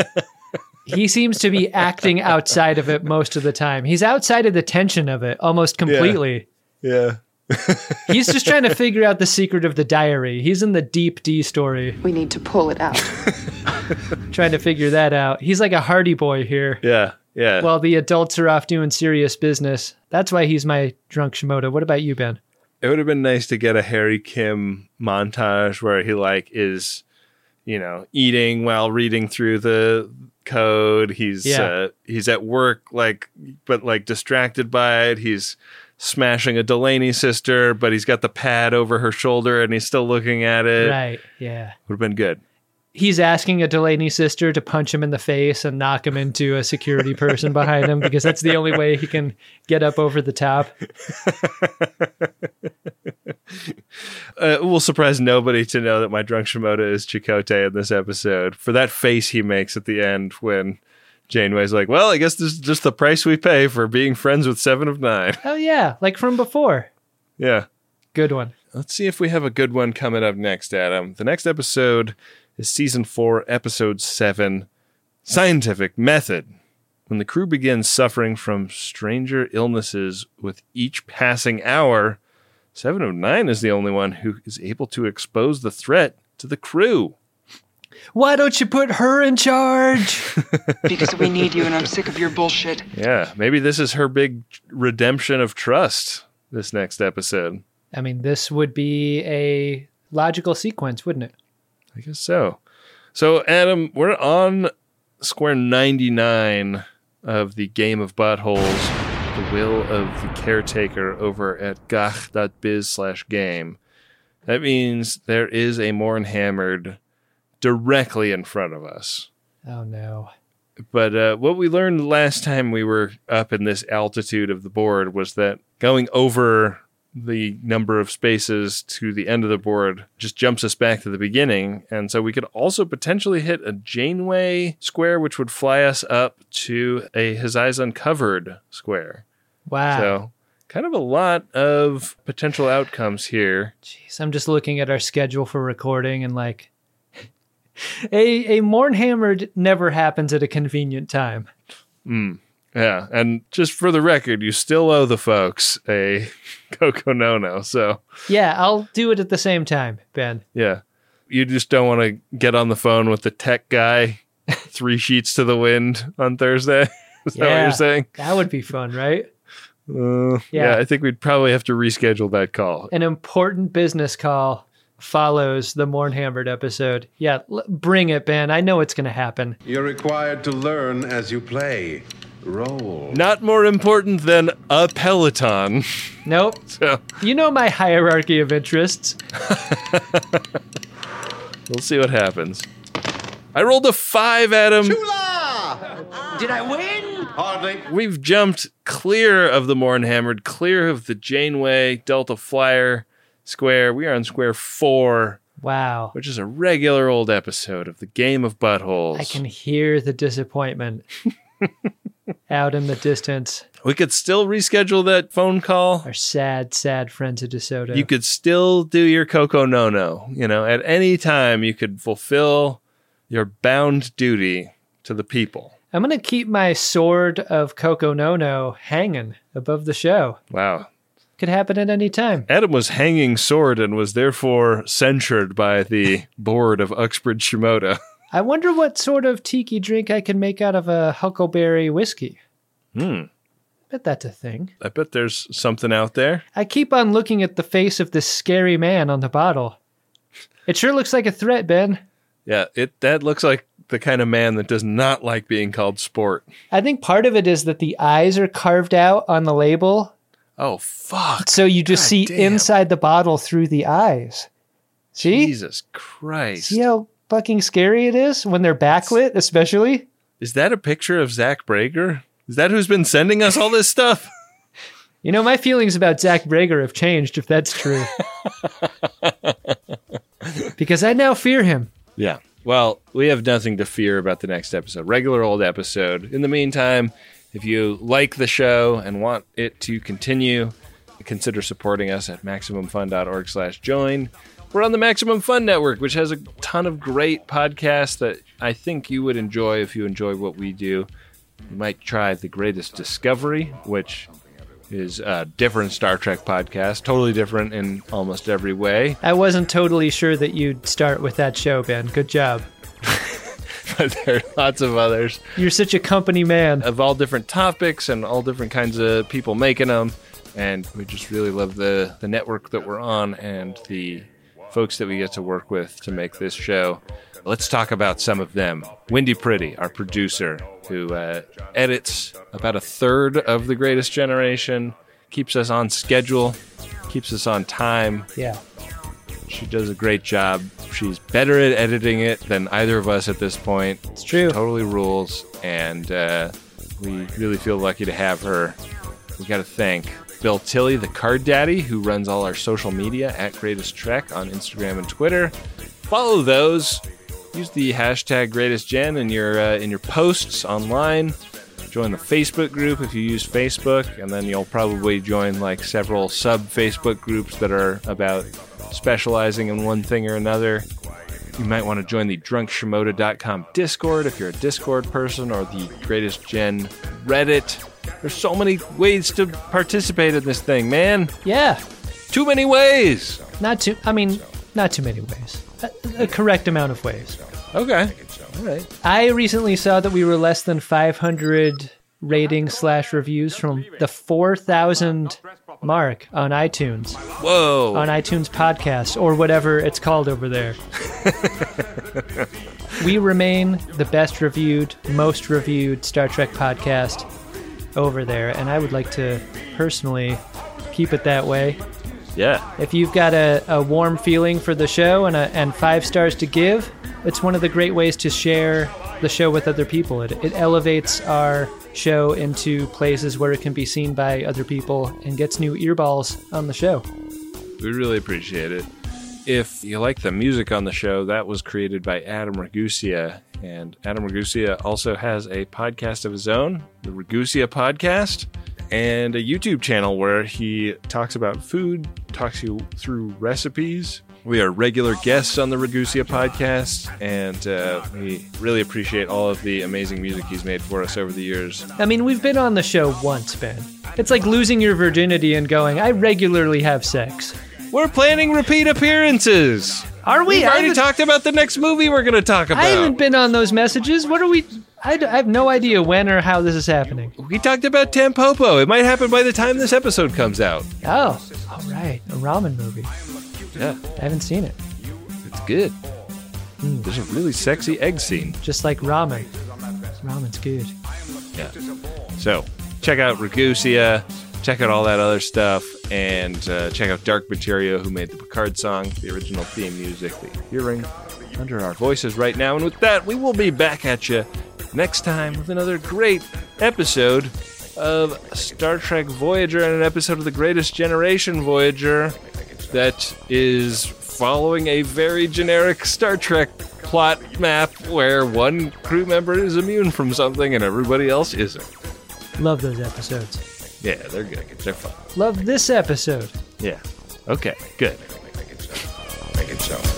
he seems to be acting outside of it most of the time. He's outside of the tension of it almost completely. Yeah. yeah. He's just trying to figure out the secret of the diary. He's in the deep D story. We need to pull it out. Trying to figure that out. He's like a Hardy Boy here. Yeah, yeah. While the adults are off doing serious business. That's why he's my drunk Shimoda. What about you, Ben? It would have been nice to get a Harry Kim montage where he like is, you know, eating while reading through the code. He's yeah. uh, he's at work, like, but like distracted by it. He's smashing a Delaney sister, but he's got the pad over her shoulder and he's still looking at it. Right, yeah. Would have been good. He's asking a Delaney sister to punch him in the face and knock him into a security person behind him because that's the only way he can get up over the top. Uh, it will surprise nobody to know that my drunk Shimoda is Chakotay in this episode for that face he makes at the end when Janeway's like, well, I guess this is just the price we pay for being friends with Seven of Nine. Oh, yeah, like from before. Yeah. Good one. Let's see if we have a good one coming up next, Adam. The next episode is season four, episode seven, Scientific Method. When the crew begins suffering from stranger illnesses with each passing hour, Seven of Nine is the only one who is able to expose the threat to the crew. Why don't you put her in charge? Because we need you and I'm sick of your bullshit. Yeah, maybe this is her big redemption of trust, this next episode. I mean, this would be a logical sequence, wouldn't it? I guess so. So, Adam, we're on square ninety-nine of the Game of Buttholes, The Will of the Caretaker, over at gach.biz slash game. That means there is a Morn Hammered directly in front of us. Oh, no. But uh, what we learned last time we were up in this altitude of the board was that going over the number of spaces to the end of the board just jumps us back to the beginning. And so we could also potentially hit a Janeway square, which would fly us up to a His Eyes Uncovered square. Wow. So kind of a lot of potential outcomes here. Jeez, I'm just looking at our schedule for recording and like a, a Morn Hammered never happens at a convenient time. Mm. Yeah, and just for the record, you still owe the folks a Coco No-No, so... Yeah, I'll do it at the same time, Ben. Yeah. You just don't want to get on the phone with the tech guy three sheets to the wind on Thursday? Is yeah, that what you're saying? That would be fun, right? Uh, yeah. yeah, I think we'd probably have to reschedule that call. An important business call follows the Morn Hammered episode. Yeah, l- bring it, Ben. I know it's going to happen. You're required to learn as you play. Roll. Not more important than a Peloton. Nope. So. You know my hierarchy of interests. We'll see what happens. I rolled a five, Adam. Chula! Did I win? Hardly. We've jumped clear of the Mournhammered, clear of the Janeway Delta Flyer square. We are on square four. Wow. Which is a regular old episode of the Game of Buttholes. I can hear the disappointment out in the distance. We could still reschedule that phone call. Our sad, sad friends of DeSoto. You could still do your Coco No-No. You know, at any time you could fulfill your bound duty to the people. I'm going to keep my sword of Coco No-No hanging above the show. Wow. Could happen at any time. Adam was hanging sword and was therefore censured by the board of Uxbridge Shimoda. I wonder what sort of tiki drink I can make out of a huckleberry whiskey. Hmm. Bet that's a thing. I bet there's something out there. I keep on looking at the face of this scary man on the bottle. It sure looks like a threat, Ben. Yeah, it that looks like the kind of man that does not like being called sport. I think part of it is that the eyes are carved out on the label. Oh, fuck. So you just God see damn. inside the bottle through the eyes. See? Jesus Christ. See how fucking scary it is when they're backlit, especially? Is that a picture of Zach Brager? Is that who's been sending us all this stuff? You know, my feelings about Zach Brager have changed, if that's true. Because I now fear him. Yeah. Well, we have nothing to fear about the next episode. Regular old episode. In the meantime, if you like the show and want it to continue, consider supporting us at MaximumFun.org slash join. We're on the Maximum Fun Network, which has a ton of great podcasts that I think you would enjoy if you enjoy what we do. You might try The Greatest Discovery, which is a different Star Trek podcast, totally different in almost every way. I wasn't totally sure that you'd start with that show, Ben. Good job. But there are lots of others. You're such a company man. Of all different topics and all different kinds of people making them. And we just really love the, the network that we're on and the folks that we get to work with to make this show. Let's talk about some of them. Wendy Pretty, our producer, who uh, edits about a third of The Greatest Generation, keeps us on schedule, keeps us on time. Yeah. She does a great job. She's better at editing it than either of us at this point. It's true. She totally rules, and uh, we really feel lucky to have her. We got to thank Bill Tilley, the card daddy, who runs all our social media at Greatest Trek on Instagram and Twitter. Follow those. Use the hashtag GreatestGen in your uh, in your posts online. Join the Facebook group if you use Facebook, and then you'll probably join like several sub-Facebook groups that are about specializing in one thing or another. You might want to join the drunk shimoda dot com Discord if you're a Discord person, or the Greatest Gen Reddit. There's so many ways to participate in this thing, man. Yeah. Too many ways. Not too, I mean, not too many ways. A, a correct amount of ways. Okay. All right. I recently saw that we were less than five hundred ratings slash reviews from the four thousand mark on iTunes. Whoa. On iTunes Podcast, or whatever it's called over there. We remain the best reviewed, most reviewed Star Trek podcast over there, and I would like to personally keep it that way. Yeah. If you've got a, a warm feeling for the show and a, and five stars to give, it's one of the great ways to share the show with other people. It, it elevates our show into places where it can be seen by other people and gets new earballs on the show. We really appreciate it. If you like the music on the show, that was created by Adam Ragusia. And Adam Ragusia also has a podcast of his own, the Ragusia Podcast, and a YouTube channel where he talks about food, talks you through recipes. We are regular guests on the Ragusia Podcast, and uh, we really appreciate all of the amazing music he's made for us over the years. I mean, we've been on the show once, Ben. It's like losing your virginity and going, I regularly have sex. We're planning repeat appearances. Are we? We've already talked about the next movie we're going to talk about. I haven't been on those messages. What are we... I, d- I have no idea when or how this is happening. We talked about Tampopo. It might happen by the time this episode comes out. Oh, all right. A ramen movie. Yeah. I haven't seen it. It's good. Mm. There's a really sexy egg scene. Just like ramen. Ramen's good. Yeah. So, check out Ragusia. Check out all that other stuff. And uh, check out Dark Materia, who made the Picard song, the original theme music that you're hearing under our voices right now. And with that, we will be back at you next time with another great episode of Star Trek Voyager and an episode of The Greatest Generation Voyager that is following a very generic Star Trek plot map where one crew member is immune from something and everybody else isn't. Love those episodes. Yeah, they're good. They're fun. Love this episode. Yeah. Okay, good. Make it so. Make it so.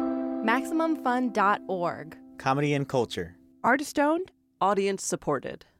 Maximum Fun dot org. Comedy and culture. Artist owned, audience supported.